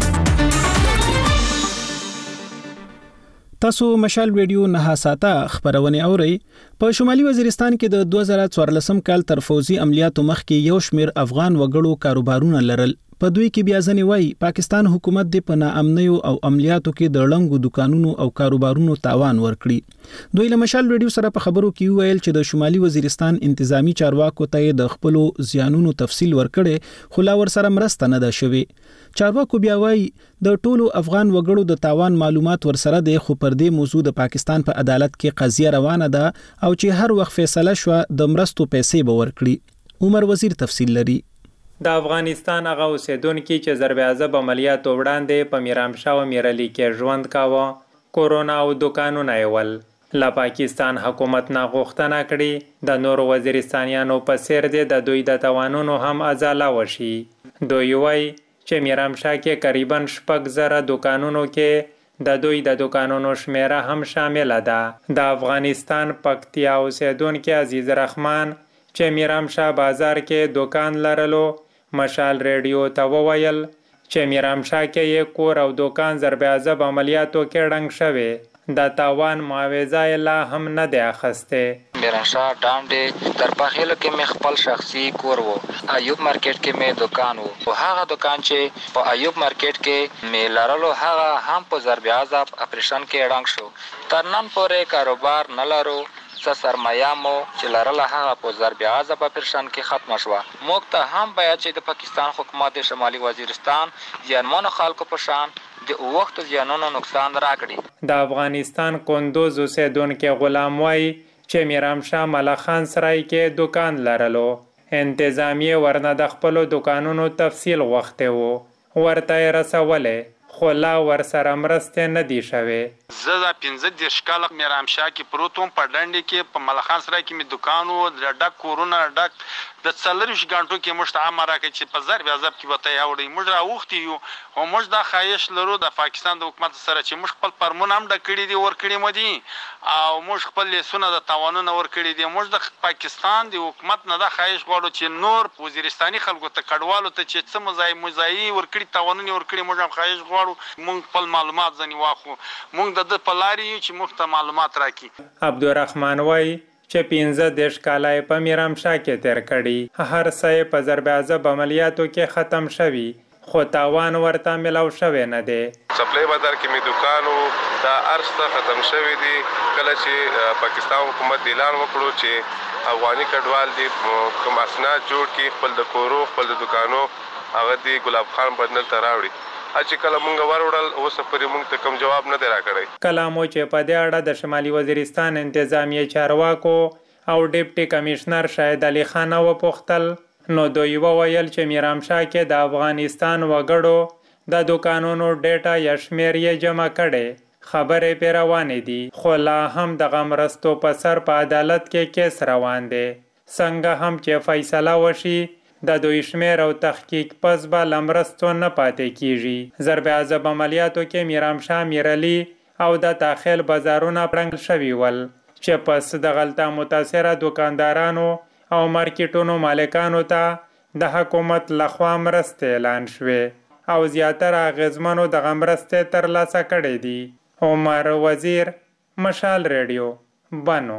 تاسو مشال ریډیو نه ساته خبرونه اورئ. په شمالي وزیرستان کې د دوه زره څوارلسم کال تر فوزي عملیاتو مخکې یو شمیر افغان وګړو کاروبارونه لرل. په دوی کې بیا ځنې وایي پاکستان حکومت د په ناامنیو او عملیاتو کې د لنګو دکانونو او کاروبارونو تاوان ورکړي. دوی له مشال ریډیو سره په خبرو کې ویل چې د شمالي وزیرستان انتظامی چارواکو ته د خپل زیانونو تفصیل ورکړي خو لا ور سره مرسته نه ده شوې. چارواکو بیا وایي د ټولو افغان وګړو د تاوان معلومات ور سره د خو پر دې موضوع د پاکستان په عدالت کې قضیه روانه ده او چې هر وخت فیصله شوه د مرستو پیسې به ورکړي. عمر وزیر تفصیل لري. د افغانستان هغه اوسیدونکو چې ضرب عذاب عملیاتو وړاندې په میرامشاه او میرلی کې ژوند کاوه، کورونا او دکانونه یې ول له پاکستان حکومت نه غوښتنه کړې د نورو وزیرستانیانو په څیر دی د دوی د توانونو هم ازاله وشي. دوی وایي چې میرامشاه کې قریبا شپږ زره دکانونو کې د دوی د دکانونو شمیره هم شامل ده. د افغانستان پکتیا اوسیدونکو عزیز رحمان چې میرامشاه بازار کې دکان لرلو مشال ریډیو ته وویل چې میرامشاه کې یې کور او دکان ضرب عذاب عملیاتو کې ړنګ شوی، د تاوان معاوضه لا هم نه دی اخیسته. میرامشاه ډانډې در پخېلو کې مې خپل شخصي کور وو، ایوب مارکیټ کې مې دکان وو او هغه دکان چې په ایوب مارکیټ کې مې لرلو هغه هم په ضرب عذاب اپریشن کې ړنګ شو. تر نن پورې کاروبار نه لرو، څه سرمایه مو چې لرله هغه په ضرب عذاب اپریشن کې ختمه شوه. موږ ته هم باید چې د پاکستان حکومت د شمالي وزیرستان زیانمنو خلکو په شان د وخت زیانونو نقصان راکړي. د افغانستان کندوز اوسیدونکو غلام وایي چې میرامشاه ملخان سرای کې دکان لرلو، انتظامیه ورنه د خپل دکانونو تفصیل غوښته وو، ورته یې رسولې خو لا ور سره مرسته نه دی شوې. زه دا پنځه دېرش کاله میرامشاه کې پروت وم، په ډنډې کې په ملخان سرای کې مې دکان وو، د ډک کورونه ډک د څلرویشت غنټو کې موږ ته امر راکړی چې په ضرب عذاب کې به ته یې وړئ. موږ راوښتي یو او موږ دا خواهش لرو د پاکستان د حکومت سره چې موږ خپل فرمونه هم ډک کړي دي، ورکړي مو دي او موږ خپل لیسونه د تاوانونه ورکړي دي. موږ د پاکستان د حکومت نه دا خواهش غواړو چې نور وزیرستاني خلکو ته کډوالو ته چې څه مزایي مزایي ورکړي تاوانونه ورکړي، موږ هم خواهش غواړو موږ خپل معلومات ځنې واخلو. موږ د ده په لارې یو چې موږ ته معلومات راکړي. عبدالرحمن وایي چې پنځه دېرش کاله یې په میرامشاه کې تیر کړي، هر څه یې په ضرب عذاب عملیاتو کې ختم شوي خو تاوان ورته ملاو شوی نه دی. سپلای بازار کې مې دکان وو، دا ارسته ختم شوی دی. کله چې پاکستان حکومت اعلان وکړو چې افغاني کډوال دي کوم اسناد جوړ کړي خپل د کورو خپل د دکانو هغه دی ګلاب خان بدنل ته راوړي، چې کله مونږ وروړل اوس پرې مونږ ته کوم جواب نه دی راکړی. کله مو چې په دې اړه د شمالي وزیرستان انتظامیه چارواکو او ډیپټي کمشنر شاهد علي خان وپوښتل نو دوی وویل چې میرامشاه کې د افغانستان وګړو د دکانونو ډیټا یا شمیر یې جمع کړي، خبرې پې روانې دي خو لا هم د مرستو په سر په عدالت کې کیس روان دی. څنګه هم چې فیصله وشي د دوی شمیر او تحقیق پس به لمرستو نه پاتې کیږي. ضرب عذاب عملیاتو کې میرامشاه، میرلی او د تاخیل بازارونه پړنګ شوي ول چې پس د غلطه متاثره دکاندارانو او مارکیټونو مالکانو ته د حکومت لخوا مرستې اعلان شوې او زیاتره اغیزمنو دغه مرستې ترلاسه کړې دي. عمر وزیر، مشال ریډیو، بنو.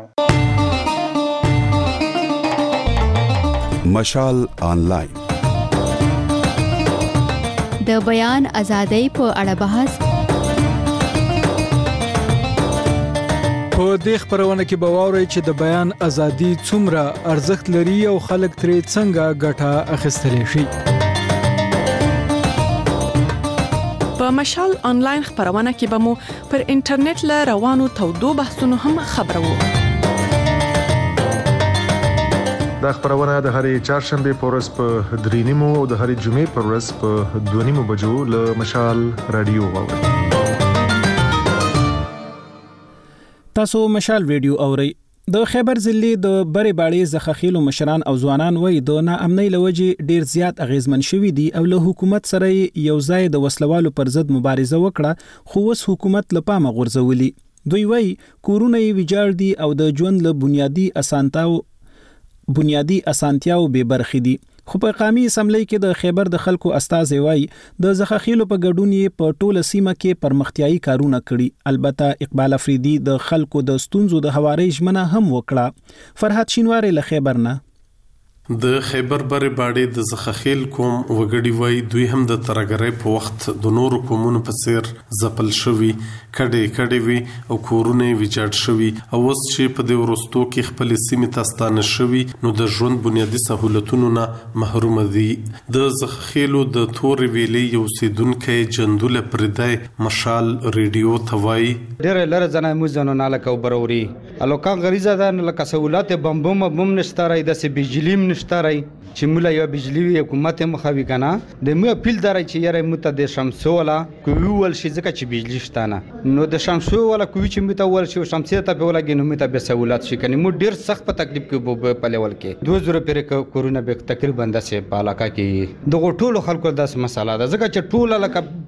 مشال آنلاین د بیان ازادۍ په اړه بحث. په دې خبرونه کې به واورئ چې د بیان ازادي څومره ارزښت لري او خلک ترې څنګه ګټه اخیستلی شي. په مشال آنلاین خبرونه کې به مو پر انټرنیټ له روانو تودو بحثونو هم خبرو. دا خبرونه د هرې چهارشنبه په ورځ په درې نیمو او د هرې جمعې په ورځ په دوه نیمو بجو له مشال رادیو واورئ. تاسو مشال رادیو اورئ. د خیبر ضلع د بری باړې زخخیلو مشران او ځوانان وایي د ناامنۍ لوجې ډیر زیات اغیزمن شوي دي او له حکومت سره یو ځای د وسلوالو پر ضد مبارزه وکړه خو اوس حکومت له پامه غورځولي. دوی وایي کورونه یې ویجاړ دي او د ژوند له بنیادي اسانتیاو بنیادي اسانتیاو بې برخې دي. خو په قامي اسمبلی کې د خیبر د خلکو استازي وایي د زخخیلو په ګډون یې په ټوله سیمه کې پرمختیايي کارونه کړي. البته اقبال افریدي د خلکو د ستونزو د هواري ژمنه هم وکړه. فرحت شینواری له خیبر نه. د خیبر بری باړې د زخخیل کوم وګړي وای دوی هم د ترګرۍ په وخت د نورو قومونو په څیر ځپل شوي کډې کډې وي او کورونه ویجاړ شوي او اوس چې په دې ورستو کې خپل سیمې ته ستانه شوي نو د ژوند بنیادي سہولتونو نه محروم دي. د زخخیلو د تور ویلې یو سیدونکو جندول پردای مشال ریډیو توای ډېر لره ځنه مو ځنه نه لکه بروري الوکان غریزه ده لکه سہولت بمبم بم نشتاري د سي بجلی نشتاري چې مولا یو بجلی حکومت مخاوي کنه د مو اپیل داري چې یاره مت د شمسو ولا کوي ول شي ځکه چې بجلی شتانه نو د شمسو ولا کوي چې مت ول شي شمسي ته په ولګي نو مت به سہولت شي کني مو ډیر سخت په تکلیف کې په لیول کې دوه زره پر کورونا به تقریبا د سه په علاقه کې د ټولو خلکو داس مساله ده ځکه چې ټول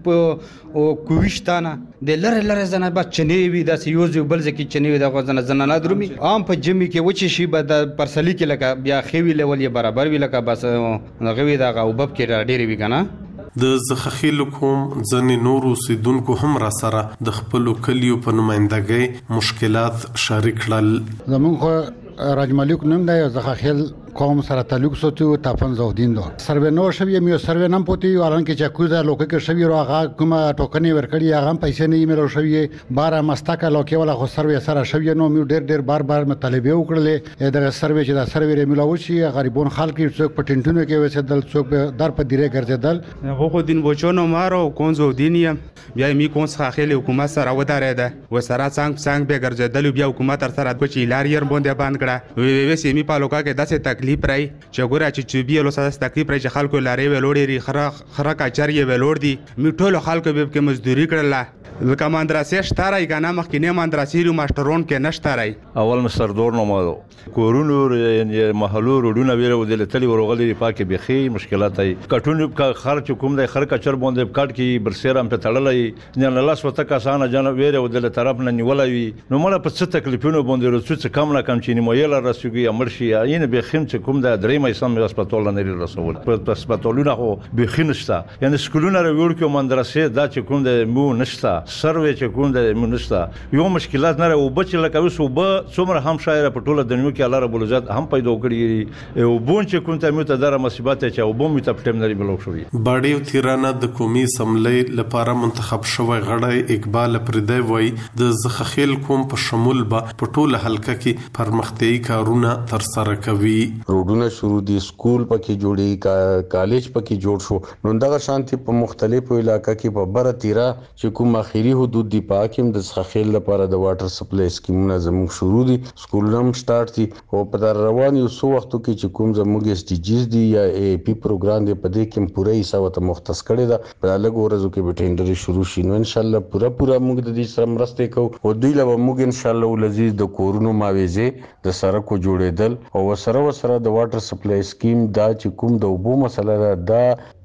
لکه او کوي شتانه د لره لره زنه با چنی وي د یو ځو بل ځکه چنی وي د غزنه زنه نه درومي عام په جمی کې وچی شي به د پرسلی کې لکه بیا خوي لیول یې برابر وی لکه بس غوي دا غوبب کې ډېری وی کنه. د زخخیل کوم ځنې نورو سیدونکو هم را سره د خپل کلیو په نمائندګۍ مشکلات شریک کړل. زمون خو راجملیک نوم دی زخخیل قوم سره تعلق ساتو تافن زودین دو سروې نو شوی میو سروې نام پوتي وران کې چې کوزه لوکه کې شوی راغه کومه ټوکني ورکړي هغه پیسې نه ایمیل شوی بار مستقه لوکه ولا خو سروې سره شوی نو میو ډېر ډېر بار بار مطالبه وکړلې دا سروې چې دا سروې میلاو شي غریبون خلک څوک په ټینټونو کې وسدل څوک در په ډیره ګرځیدل هغه خو دین بوچونو مارو کونزو دینیا بیا می کون څخه خېل حکومت سره ودارېده و سره څنګه څنګه به ګرځیدل بیا حکومت تر سره کوچی لاریر باندې باندې کړه وی وی سیمه په لوکا کې داسې تکلیف راي چې ګوره چې چې بیا له ساس تکلیف راي چې خلکو لارې ولوړي خره خره کاچر یې ولوړ دي میټول خلکو به کې مزدوري کړله لکه مندرسې شتارای کنه مخکینه مندرسې رو ماسترون کې نشتارای اول مستر دور نو مالو کورونو یعنی محلو روډونه ویره ودل تلی ورغلي پاکه بخي مشکلات ای کټونو کا خرچ کوم د خر کچر باندې کټ کی برسیرم ته تړلای نه لاس وته کسانه جن ویره ودل طرف نه نیولای نو مله په څه تکلیفونو باندې رسوڅ کم نه کم چینی مویل رسوږي امرشي ین بخیم چې کوم د درې مې سم هسپتال نه لري رسول په هسپتالونه خو بخینستا یعنی سکولونه ویل کې مندرسې دا چې کوم د مو نشتا سروې چې کوم د منستا یو مشکلات نه او بچ لکه وسو به څومره هم شاعر په ټوله دنیو کې الله رب العزت هم پیدا کړی او بون چې کوم ته مت دره مصیبت چې او بوم ته پټم نری بلوک شوی باډیو تیرانه د قومي سملې لپاره منتخب شوی غړی اقبال پردای وای د زخخیل کوم په شمول به په ټوله حلقه کې پرمختیايي کارونه تر سره کوي. روډونه شروع دي سکول پکې جوړي کالج پکې جوړ شو نو دغه شانتي په مختلفو علاقہ کې په بره تیرا چې کوم اخیری حدود دی پاکم د زخخیل لپاره د واټر سپلای سکیمونه زموږ شروع دي سکولونه هم سٹارټ دي او په در روان یو سو وختو کې چې کوم زموږ اس ډي جیز دی یا ای پی پروګرام دی په دې کې پوره حساب ته مختص کړی دا په لږ ورځو کې به ټینډر شروع شي نو ان شاء الله پوره پوره موږ د دې سره مرسته کوو او دوی له موږ ان شاء الله ولزي د کورونو ماويزه د سرکو جوړېدل او سره سره د واټر سپلای سکیم دا چې کوم د اوبو مسله ده دا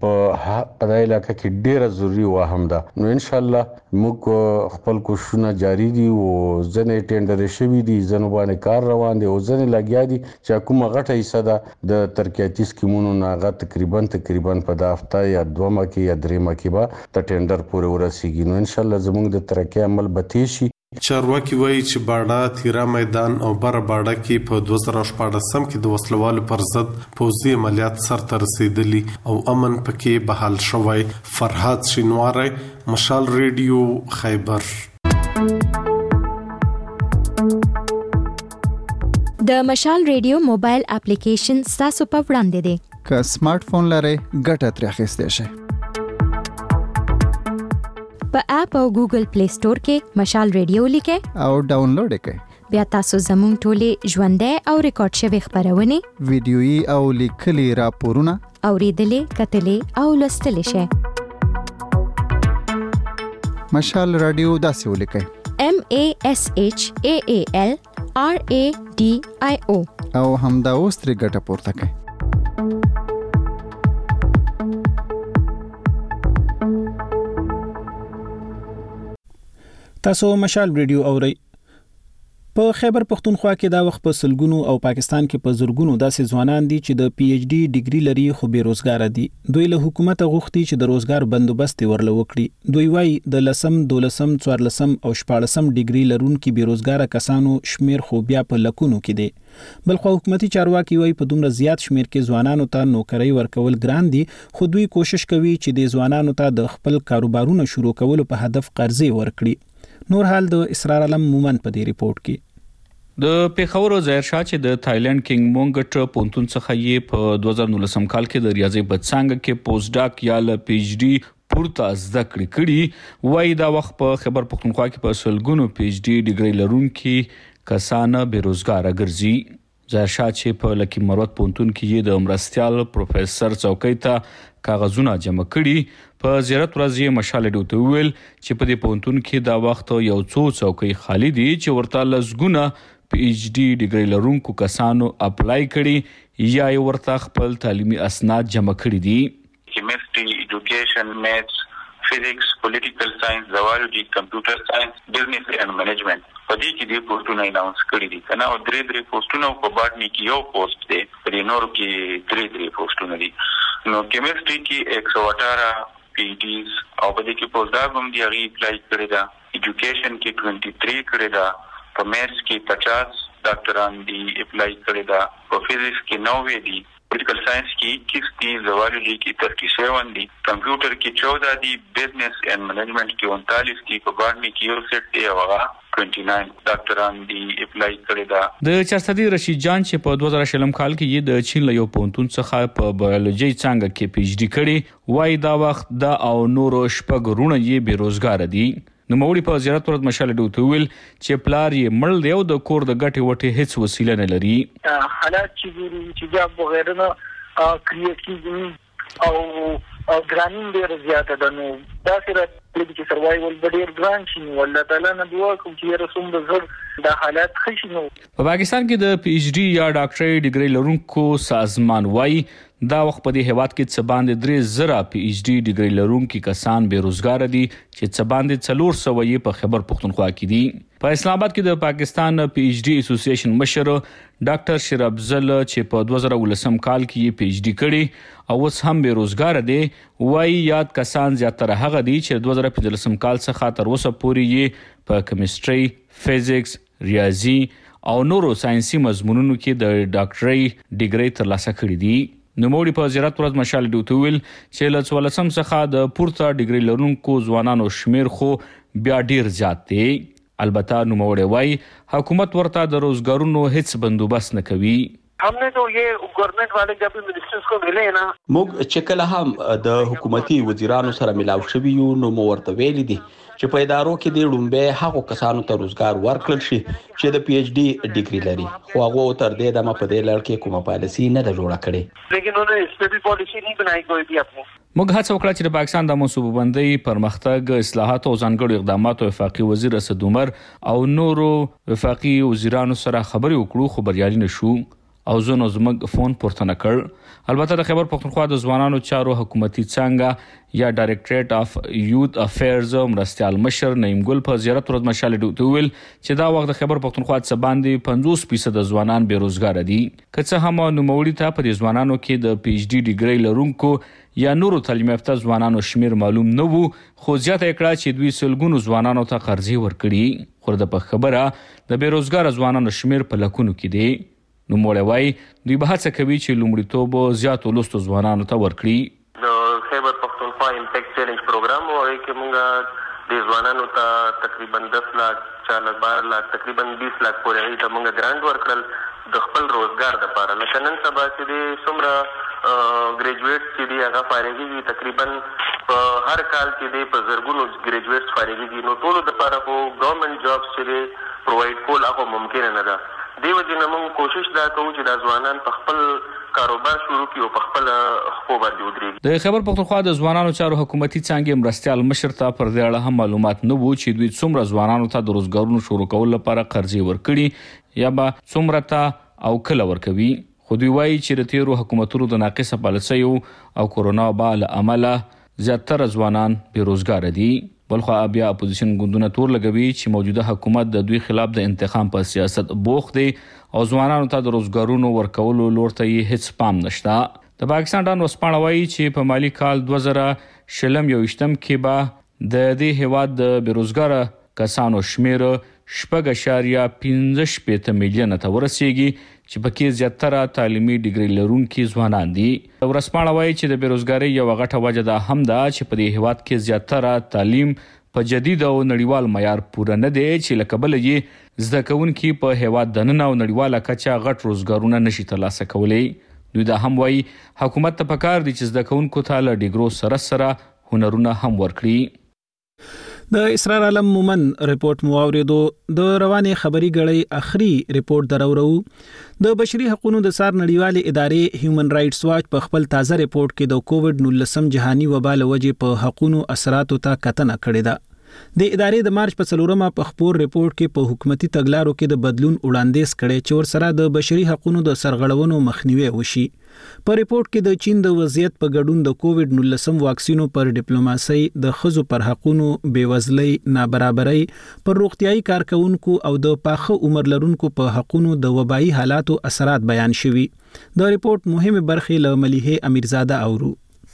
په په علاقې کې ډیره ضروری و هم ده نو ان شاء الله موږ خپل کوششونه جاری دي او ځنې ټینډر شوی دي ځنه باندې کار روان دي او ځنه لګیا دي چې کومه غټه حصہ ده د ترقیاتي سکیمونو نه غا تقریبا تقریبا په د هفته یا دوه مکه یا درې مکه به د ټینډر پورې ورسیږي نو ان شاء الله زموږ د ترقی عمل به شي. چارواکي وایي چې باډا تیرا میدان او بر باډا کې په دوه زره شپږم کې د وسلوالو پر ضد پوځي عملیات سرته رسیدلي او امن پکې بحال شوی. فرحات شینواری مشال ریډیو خیبر. د مشال ریډیو موبایل اپلیکیشن تاسو په وړاندې دی که سمارټ فون لرئ ګټه ترې اخیستی شئ. په اپ او ګوګل پلی سٹور کې مشال ریډیو لیکئ او ډاونلوډ یې کړئ. بیا تاسو زموږ ټولې ژوندۍ او ریکارډ شوی خبرونه ویډیويي او لیکلي راپورونه اوریدلې کتلې او لوستلې شئ. مشال رادیو داسې ولیکئ: M A S H A A L R A D I O او همدا اوس ترې ګټه پورته کړئ. تاسو مشال ریډیو اورئ. په خیبر پختونخوا کې دا وخت په سلګونو او پاکستان کې په زورګونو داسې ځوانان دي چې د پی ایچ ډي ډیګري لري خو بیروزګار دي. دوی له حکومت غوښتي چې د روزګار بندوبست ورله وکړي. دوی وايي د لسم، دولسم، څوارلسم او شپاړسم ډیګري لرونکي بیروزګار کسانو شمیر خو بیا په لکونو کې دی. بلخو حکومتي چارواکي وايي په دومره زیات شمیر کې ځوانانو ته نوکرۍ ورکول ګران دي، خو دوی کوشش کوي چې د ځوانانو ته د خپل کاروبارونو شروع کولو په هدف قرضې ورکړي. نور حال د اسرار علم مومن په دې ریپورت کې. د پیښور ظاهر شاه چې د تایلند کینګ مونګټ پونتون څخه یې په دوه زره نولسم کال کې د ریاضي په څنګه کې پوسټ ډاک یا ل پی ایچ ډي پورته زده کړې کړي. وایي دا وخت په خیبر پختونخوا کې په سلګونو پی ایچ ډي ډیګري لرونکي کسان بیروزګار ګرځي. ظاهر شاه چې په لکی مروت پونتون کې د مرستيال پروفیسور څوکۍ ته کاغذونه جمع کړي. په زیارت ورځ مشال ډیو ته ویل چې په دې پونتون کې دا وخت یو څو څوکۍ خالی دي چې ورته لزګونه پی ایچ ډي ډیګري لرونکو کسانو اپلای کړي یا یې ورته خپل تعلیمي اسناد جمع کړي دي. کیمستري، ایجوکیشن، میتھس، فزکس، پولیټیکل ساينس، زوالوجي، کمپیوټر ساينس، بزنس اینڈ منیجمنت په دې کې د پوسټونو اناونس کړي دي. کنه او درې درې پوسټونو په باټني کې یو پوسټ دی، په دې نورو کې درې درې پوسټونه دي. نو کیمستري کې ایک سو اٹھارہ پی ډیز او په دې کې پوسټ ډاک هم دی هغه اپلای کړی دا. ایجوکیشن کې تیس کړی دا. په میتھس کې پچاس ډاکټران دی اپلای کړی دا. په فزکس کې نوے دي. پولیټیکل ساينس کې اکیس دي. زوالوجي کې تینتیس دي. کمپیوټر کې چودہ دي. بزنس اینڈ منیجمنٹ کې انتالیس دي. په باندې کې یو سیټ دی او هغه نوي ډاکټران دی اپلای کړی دا. د چارصدی رشید جان چې په دوه زره شلم کال کې یې د چین له یو پونتون څخه په بایولوژي څنګه کې پی ایچ ډي کړي. وایي دا وخت دا او نورو شپږ رونه یې بیروزګار دي. نو موري په زیارت ورځ مشال ډیو ته ویل چې پلار یې مړ دی او د کور د ګټې وټې هیڅ وسیله نه لري. حالات چې چې دا بغیر نه کریټیو او ګرانین ډیر زیاته ده. نو دا سره چې سروایول ډیر ګران شي. والله تعالی نه دعا کوم چې رسوم د زړه د حالات خشي. نو په پاکستان کې د پی ایچ ډي یا ډاکټري ډیګري لرونکو سازمان وایي دا وخت په دې هیواد کې څه باندې درې زره پی ایچ ډي ډیګري لرونکي کسان بیروزګار دي چې څه باندې څلور سوه یې په خیبر پختونخوا کې دي. په اسلام آباد کې د پاکستان پی ایچ ډي اسوسییشن مشر ډاکټر شیر افضل چې په دوه زره ولسم کال کې یې پی ایچ ډي کړي او اوس هم بیروزګار دي. وایي یاد کسان زیاتره هغه دي چې دوه زره پنځلسم کال څخه تر اوسه پورې یې په کیمستري، فزکس، ریاضي او نورو ساينسي مضمونونو کې د ډاکټري ډیګري ترلاسه کړي دي. نوموړي په زیارت ورځ مشال ډیو ته ویل چې له څوارلسم څخه د پورته ډیګري لرونکو ځوانانو شمیر خو بیا ډیر زیات دی. البته نوموړي وایي حکومت ورته د روزګارونو هیڅ بندوبست نه کوي. हमने तो ये गवर्नमेंट वाले जब मिनिस्टर्स को मिले ना موږ چې کله هم د حکومتي وزیرانو سره ملاو شوي یو نو مو ورته ویلي دي چې په ادارو کې د لومبه هغو کسانو ته روزګار ورکړل شي چې د پی ایچ ډي ډیګري لري. خو هغه تر دې دمه په دې لړ کې کومه پالیسي نه ده جوړه کړې. لیکن انہوں نے اس پہ بھی پالیسی نہیں بنائی کوئی بھی اپنی. موږ هڅه وکړه چې د پاکستان د منصوبه‌بندۍ، پرمختګ، اصلاحات او ځانګړو اقداماتو وفاقي وزیر اسد عمر او نورو وفاقي وزیرانو سره خبرې وکړو خو بریالي نشو او زه نو زموږ فون پورته نه کړ. البته د خیبر پختونخوا د ځوانانو چارو حکومتي څنګه یا ډایریکټریټ اف یوث افیرز مرستيال مشر نعیم ګل په زیارت ورځ مشال ډیو ته ویل چې دا وخت د خیبر پختونخوا څخه باندې پنځوس فیصد ځوانان بیروزګار دي. که څه هم نوموړي ته په دې ځوانانو کې د پی ایچ ډي ډیګري لرونکو یا نورو تعلیم یافته ځوانانو شمیر معلوم نه وو، خو زیاته کړه چې دوی سلګونو ځوانانو ته قرضې ورکړي. خو د خبره د بیروزګار ځوانانو شمیر په لکونو کې دی. نو موږ وایي دوی به هڅه کوي چې لومړیتوب زیاتو لوستو ځوانانو ته ورکړي. د خیبر پختونخوا امپیکټ چیلنج پروګرام وایي چې موږ د ځوانانو ته تقریبا دس لاک چالیس بار لاک تقریبا بیس لاک پورې ته موږ ګرانټ ورکړل د خپل روزګار لپاره. لکه نن سبا چې د څومره ګریجویټ چې دی هغه فارغېږي تقریبا په هر کال کې دی په زرګونو ګریجویټس فارغېږي. نو ټولو لپاره خو ګورنمنټ جابس چې دی پرووایډ کول هغه ممکن نه ده. دیو جن موږ کوشش دا کوو چې د ځوانان په خپل کاروبار شروع کړي او په خپل خو باندې ودرېږي. د خیبر پختونخوا د ځوانانو چارو حکومتي څانګې مرستيال مشر ته پر دې اړه هم معلومات نه وو چې دوی څومره ځوانانو ته د روزګارونو شروع کول لپاره قرضې ورکړي یا به څومره ته او کله ورکوي. خو دوی وایي چې د تیرو حکومتونو د ناقصه پالیسیو او کورونا وبا له امله زیاتره ځوانان بیروزګار دي. بلخو بیا اپوزیشن ګوندونه تور لګوي چې موجوده حکومت د دوی خلاف د انتقام په سیاست بوخت دی او ځوانانو ته د روزګارونو ورکولو لور ته یې هیڅ پام نشته. د پاکستان ډان وسپاڼه وایي چې په مالی کال دوه زره شلم یو ویشتم کې به د دې هیواد د بیروزګار کسانو شمیر شپږ اشاریه پنځه شپېته میلیونه ته ورسیږي چې پکې زیاتره تعلیمي ډیګري لرونکي ځوانان دي. ورسپاڼه وایي چې د بیروزګاری یو غټه وجه ده هم ده چې په دې هیواد کې زیاتره تعلیم په جدید او نړیوال معیار پوره نه دی چې لکه بل یې زده کوونکي په هیواد دننه او نړیواله کچه غټ روزګارونه نشي ترلاسه کولی. دوی دا هم وایي حکومت ته پکار دي چې زده کوونکو ته له ډیګرو سره سره هنرونه هم ورکړي. د اسرار عالم مومن ریپورت مواوریدو د رواني خبري غړی اخري ریپورت درورو. د بشري حقوقو د سار نړیوالې ادارې هیومن رائټس واچ په خپل تازه ریپورت کې د کووډ نولسم جهاني وبا له وجې په حقوقو اثراتو ته کتنه کړې ده. د ادارې د مارچ په څلورمه په خبر ریپورت کې په حکومتي تګلارو کې د بدلون وړاندیز کړي چې ورسره د بشري حقوقو د سرغړونو مخنیوي وشي. په ریپورت کې د چین د وضعیت په ګډون د کووډ نولسم واکسینو پر ډیپلوماسي د خزو پر حقوقو بیوزلۍ نابرابرۍ پر روغتيایي کارکونکو او د پاخه عمر لرونکو په حقوقو د وبایي حالاتو اثرات بیان شوي. د ریپورت مهمه برخې له ملیحه امیرزاده اورو.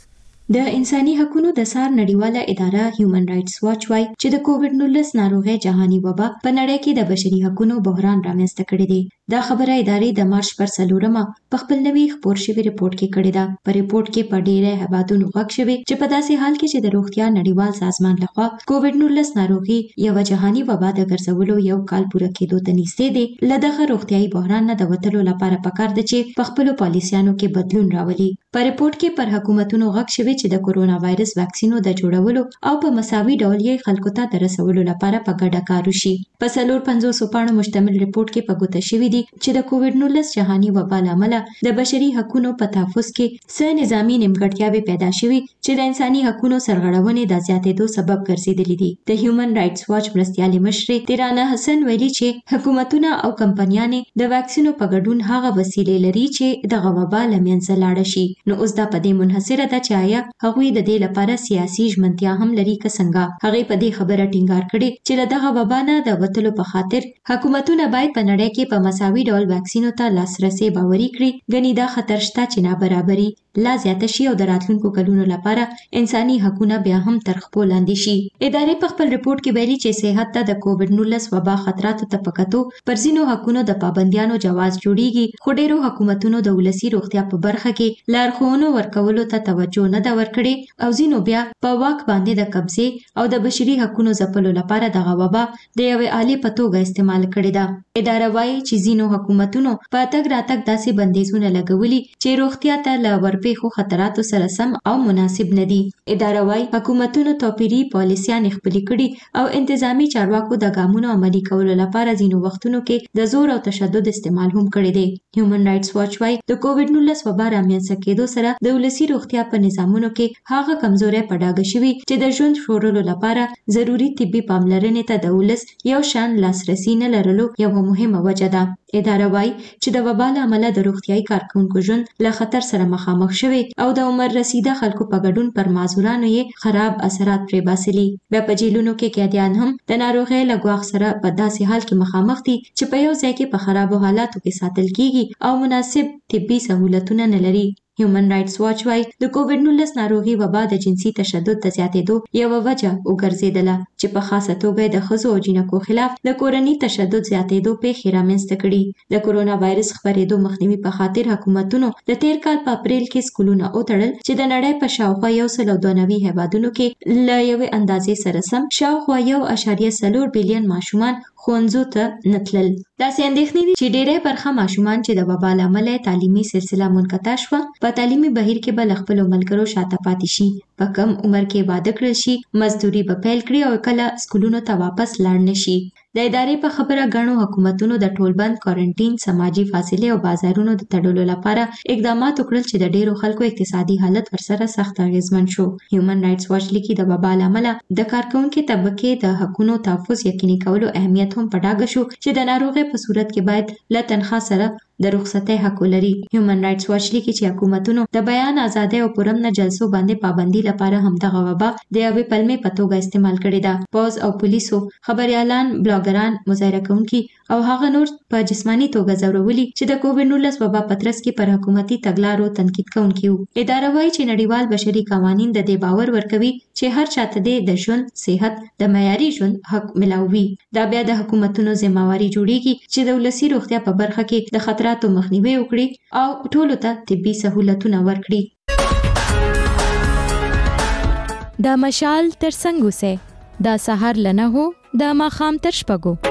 د انساني حقوقو د سار نړیواله اداره هیومن رائټس واچ وايي چې د کووډ نولس ناروغي جهاني وبا په نړۍ کې د بشري حقوقو بحران رامنځته کړی دی. دا خبره ادارې د مارچ پر څلورمه په خپل نوي خبر شوی ریپورت کې کړې ده. په ریپورت کې په ډېره هیوادونو غږ شوی چې په داسې حال کې چې د روغتیا نړیوال سازمان لخوا کووډ نولس ناروغي یو جهاني وبا د ګرځولو یو کال پوره کېدو ته نږدې دی. لدغه روغتيایي بحران نه د وتلو لپاره پکار ده چې په خپل پالیسیانو کې بدلون راولي. په ریپورت کې پر حکومتونو غږ شوی چې د کورونا وایرس واکسینو د جوړولو او په مساوي ډول یې خلکو ته د رسولو لپاره په ګډه کار وشي. په څلور پنځوس پاڼو مشتمل ریپورت کې په ګوته شوی دی چې د کووډ نولس جهاني وبا له امله د بشري حقوقو په تحفظ کې څه نظامی نیمګړتیاوې پیدا شوي چې د انساني حقوقو سرغړونې د زیاتېدو سبب ګرځېدلې دي. د هیومن رائټس واچ مرستيالې مشر تیرانه حسن ویلي چې حکومتونه او کمپنیانې د واکسینو په ګډون هغه وسیلې لري چې د وبا له منځه لاړ شي. نو اوس دا په دې منحصره ده چې آیا هغوی د دې لپاره سیاسي ژمنتیا هم لري که څنګه. هغه په دې خبره ټینګار کړي چې له دغه وبا نه د وتلو په خاطر حکومتونه باید په نړۍ کې په مساوي ډول واکسینو ته لاسرسي باوري کړي. ګنې دا خطر شته چې نابرابري لا زیاته شي او د راتلونکو کلونو لپاره انساني حقوقونه بیا هم تر خپل لاندې شي. ادارې په خپل ریپورت کې ویلي چې صحت ته د کووډ نولس وبا خطراتو ته پکاتو پر ځینو حقوقو د پابندیانو جواز جوړیږي. خو ډېرو حکومتونو د ولسی روغتیا په برخه کې لارښوونو ورکولو ته توجه نه ده ورکړې او ځینو بیا په واک باندې د قبضې او د بشري حقوقو ځپلو لپاره د وبا د یوې آلې په توګه استعمال کړې ده. اداره وايي چې ځینو حکومتونو په تګ راتګ داسې بندیزونه لګولي چې روغتیا ته له ورپېښو خطراتو سره سم او مناسب نه دي. اداره وايي حکومتونو توپیري پالیسیان خپلې کړي او انتظامی چارواکو د ګامونو عملي کولو لپاره ځینو وختونو کې د زور او تشدد استعمال هم کړی دی. هیومن رائټس واچ وايي د کووډ نولس وبا رامنځته کېدو سره د ولسی روغتیا په نظامونو کې هغه کمزوري په ډاګه شوي چې د ژوند ژغورلو لپاره ضروري طبي پاملرنې ته د ولس یو شان لاسرسي نه لرلو یوه مهمه وجه ده. اداره وايي چې د وبا له امله د روغتيایي کارکونکو ژوند له خطر سره مخامخ شوی او د عمر رسیده خلکو په ګډون پر معذورانو یې خراب اثرات پرې باسلي. بیا په جیلونو کې قیدیان هم د ناروغۍ له ګواښ سره په داسې حال کې مخامخ دي چې په یو ځای کې په خرابو حالاتو کې ساتل کیږي او مناسب طبي سہولتونه نه لري. هیومن رائټس واچ وايي د کووډ نولس ناروغي وبا د جنسي تشدد د زیاتېدو یوه وجه وګرځېدله چې په خاصه توګه د ښځو او جینکو خلاف د کورني تشدد زیاتېدو پیښې رامنځته کړي. د کورونا وایرس خپرېدو مخنیوي په خاطر حکومتونو د تیر کال په اپریل کې سکولونه وتړل چې د نړۍ په شاوخوا یو سل او دوه نوي هیوادونو کې له یوې اندازې سره سم شاوخوا یو اعشاریه څلور بیلیون ماشومان ښوونځو ته نه تلل. داسې اندېښنې دي چې ډېری برخه ماشومان چې د وبا له امله تعلیمي سلسله منقطع شوه په تعلیمي بهیر کې به له خپلو ملګرو شاته پاتې شي، په کم عمر کې واده کړل شي، مزدوري به پیل کړي او کله سکولونو ته واپس لاړ نه شي. د ادارې په خبره غنو حکومتونو د ټولبند کوارنټین سماجی فاصله او بازارونو د تړلو لپاره اقدامات وکړل چې د ډیرو خلکو اقتصادي حالت ورسره سخت اغیزمن شو. هیومن رائټس واچ لیکي د وبا لامل د کارکونکو طبقه د حقوقو تحفظ یقیني کولو اهمیت هم په ډاګه شو چې د ناروغي په صورت کې باید له تنخوا سره د رخصتۍ حق ولري. هیومن رائټس واچ لیکي چې حکومتونو د بیان ازادۍ او پرامن جلسو باندې پابندي لپاره همدغه وبا د یوې پلمې په توګه استعمال کړې ده. پوز او پولیسو خبريالان، بلاګران، مظاهره کوونکي او هغه نور په جسمانی توګه ځورولي چې د کووډ نولس وبا پترس کې پر حکومتي تګلارو تنقید کوونکي وو. اداره وايي چې نړیوال بشري قوانین د دې باور ورکوي چې هر چاته د ژوند، صحت، د معیاري ژوند حق ملاوي. دا بیا د حکومتونو ذمہواری جوړیږي چې د ولسی روغتیا په برخه کې د خطراتو مخنیوي وکړي او ټولو ته طبي سہولتونه ورکړي. د مشال تر څنګ اوسه د سحر لنه هو د ماخام تر شپږو.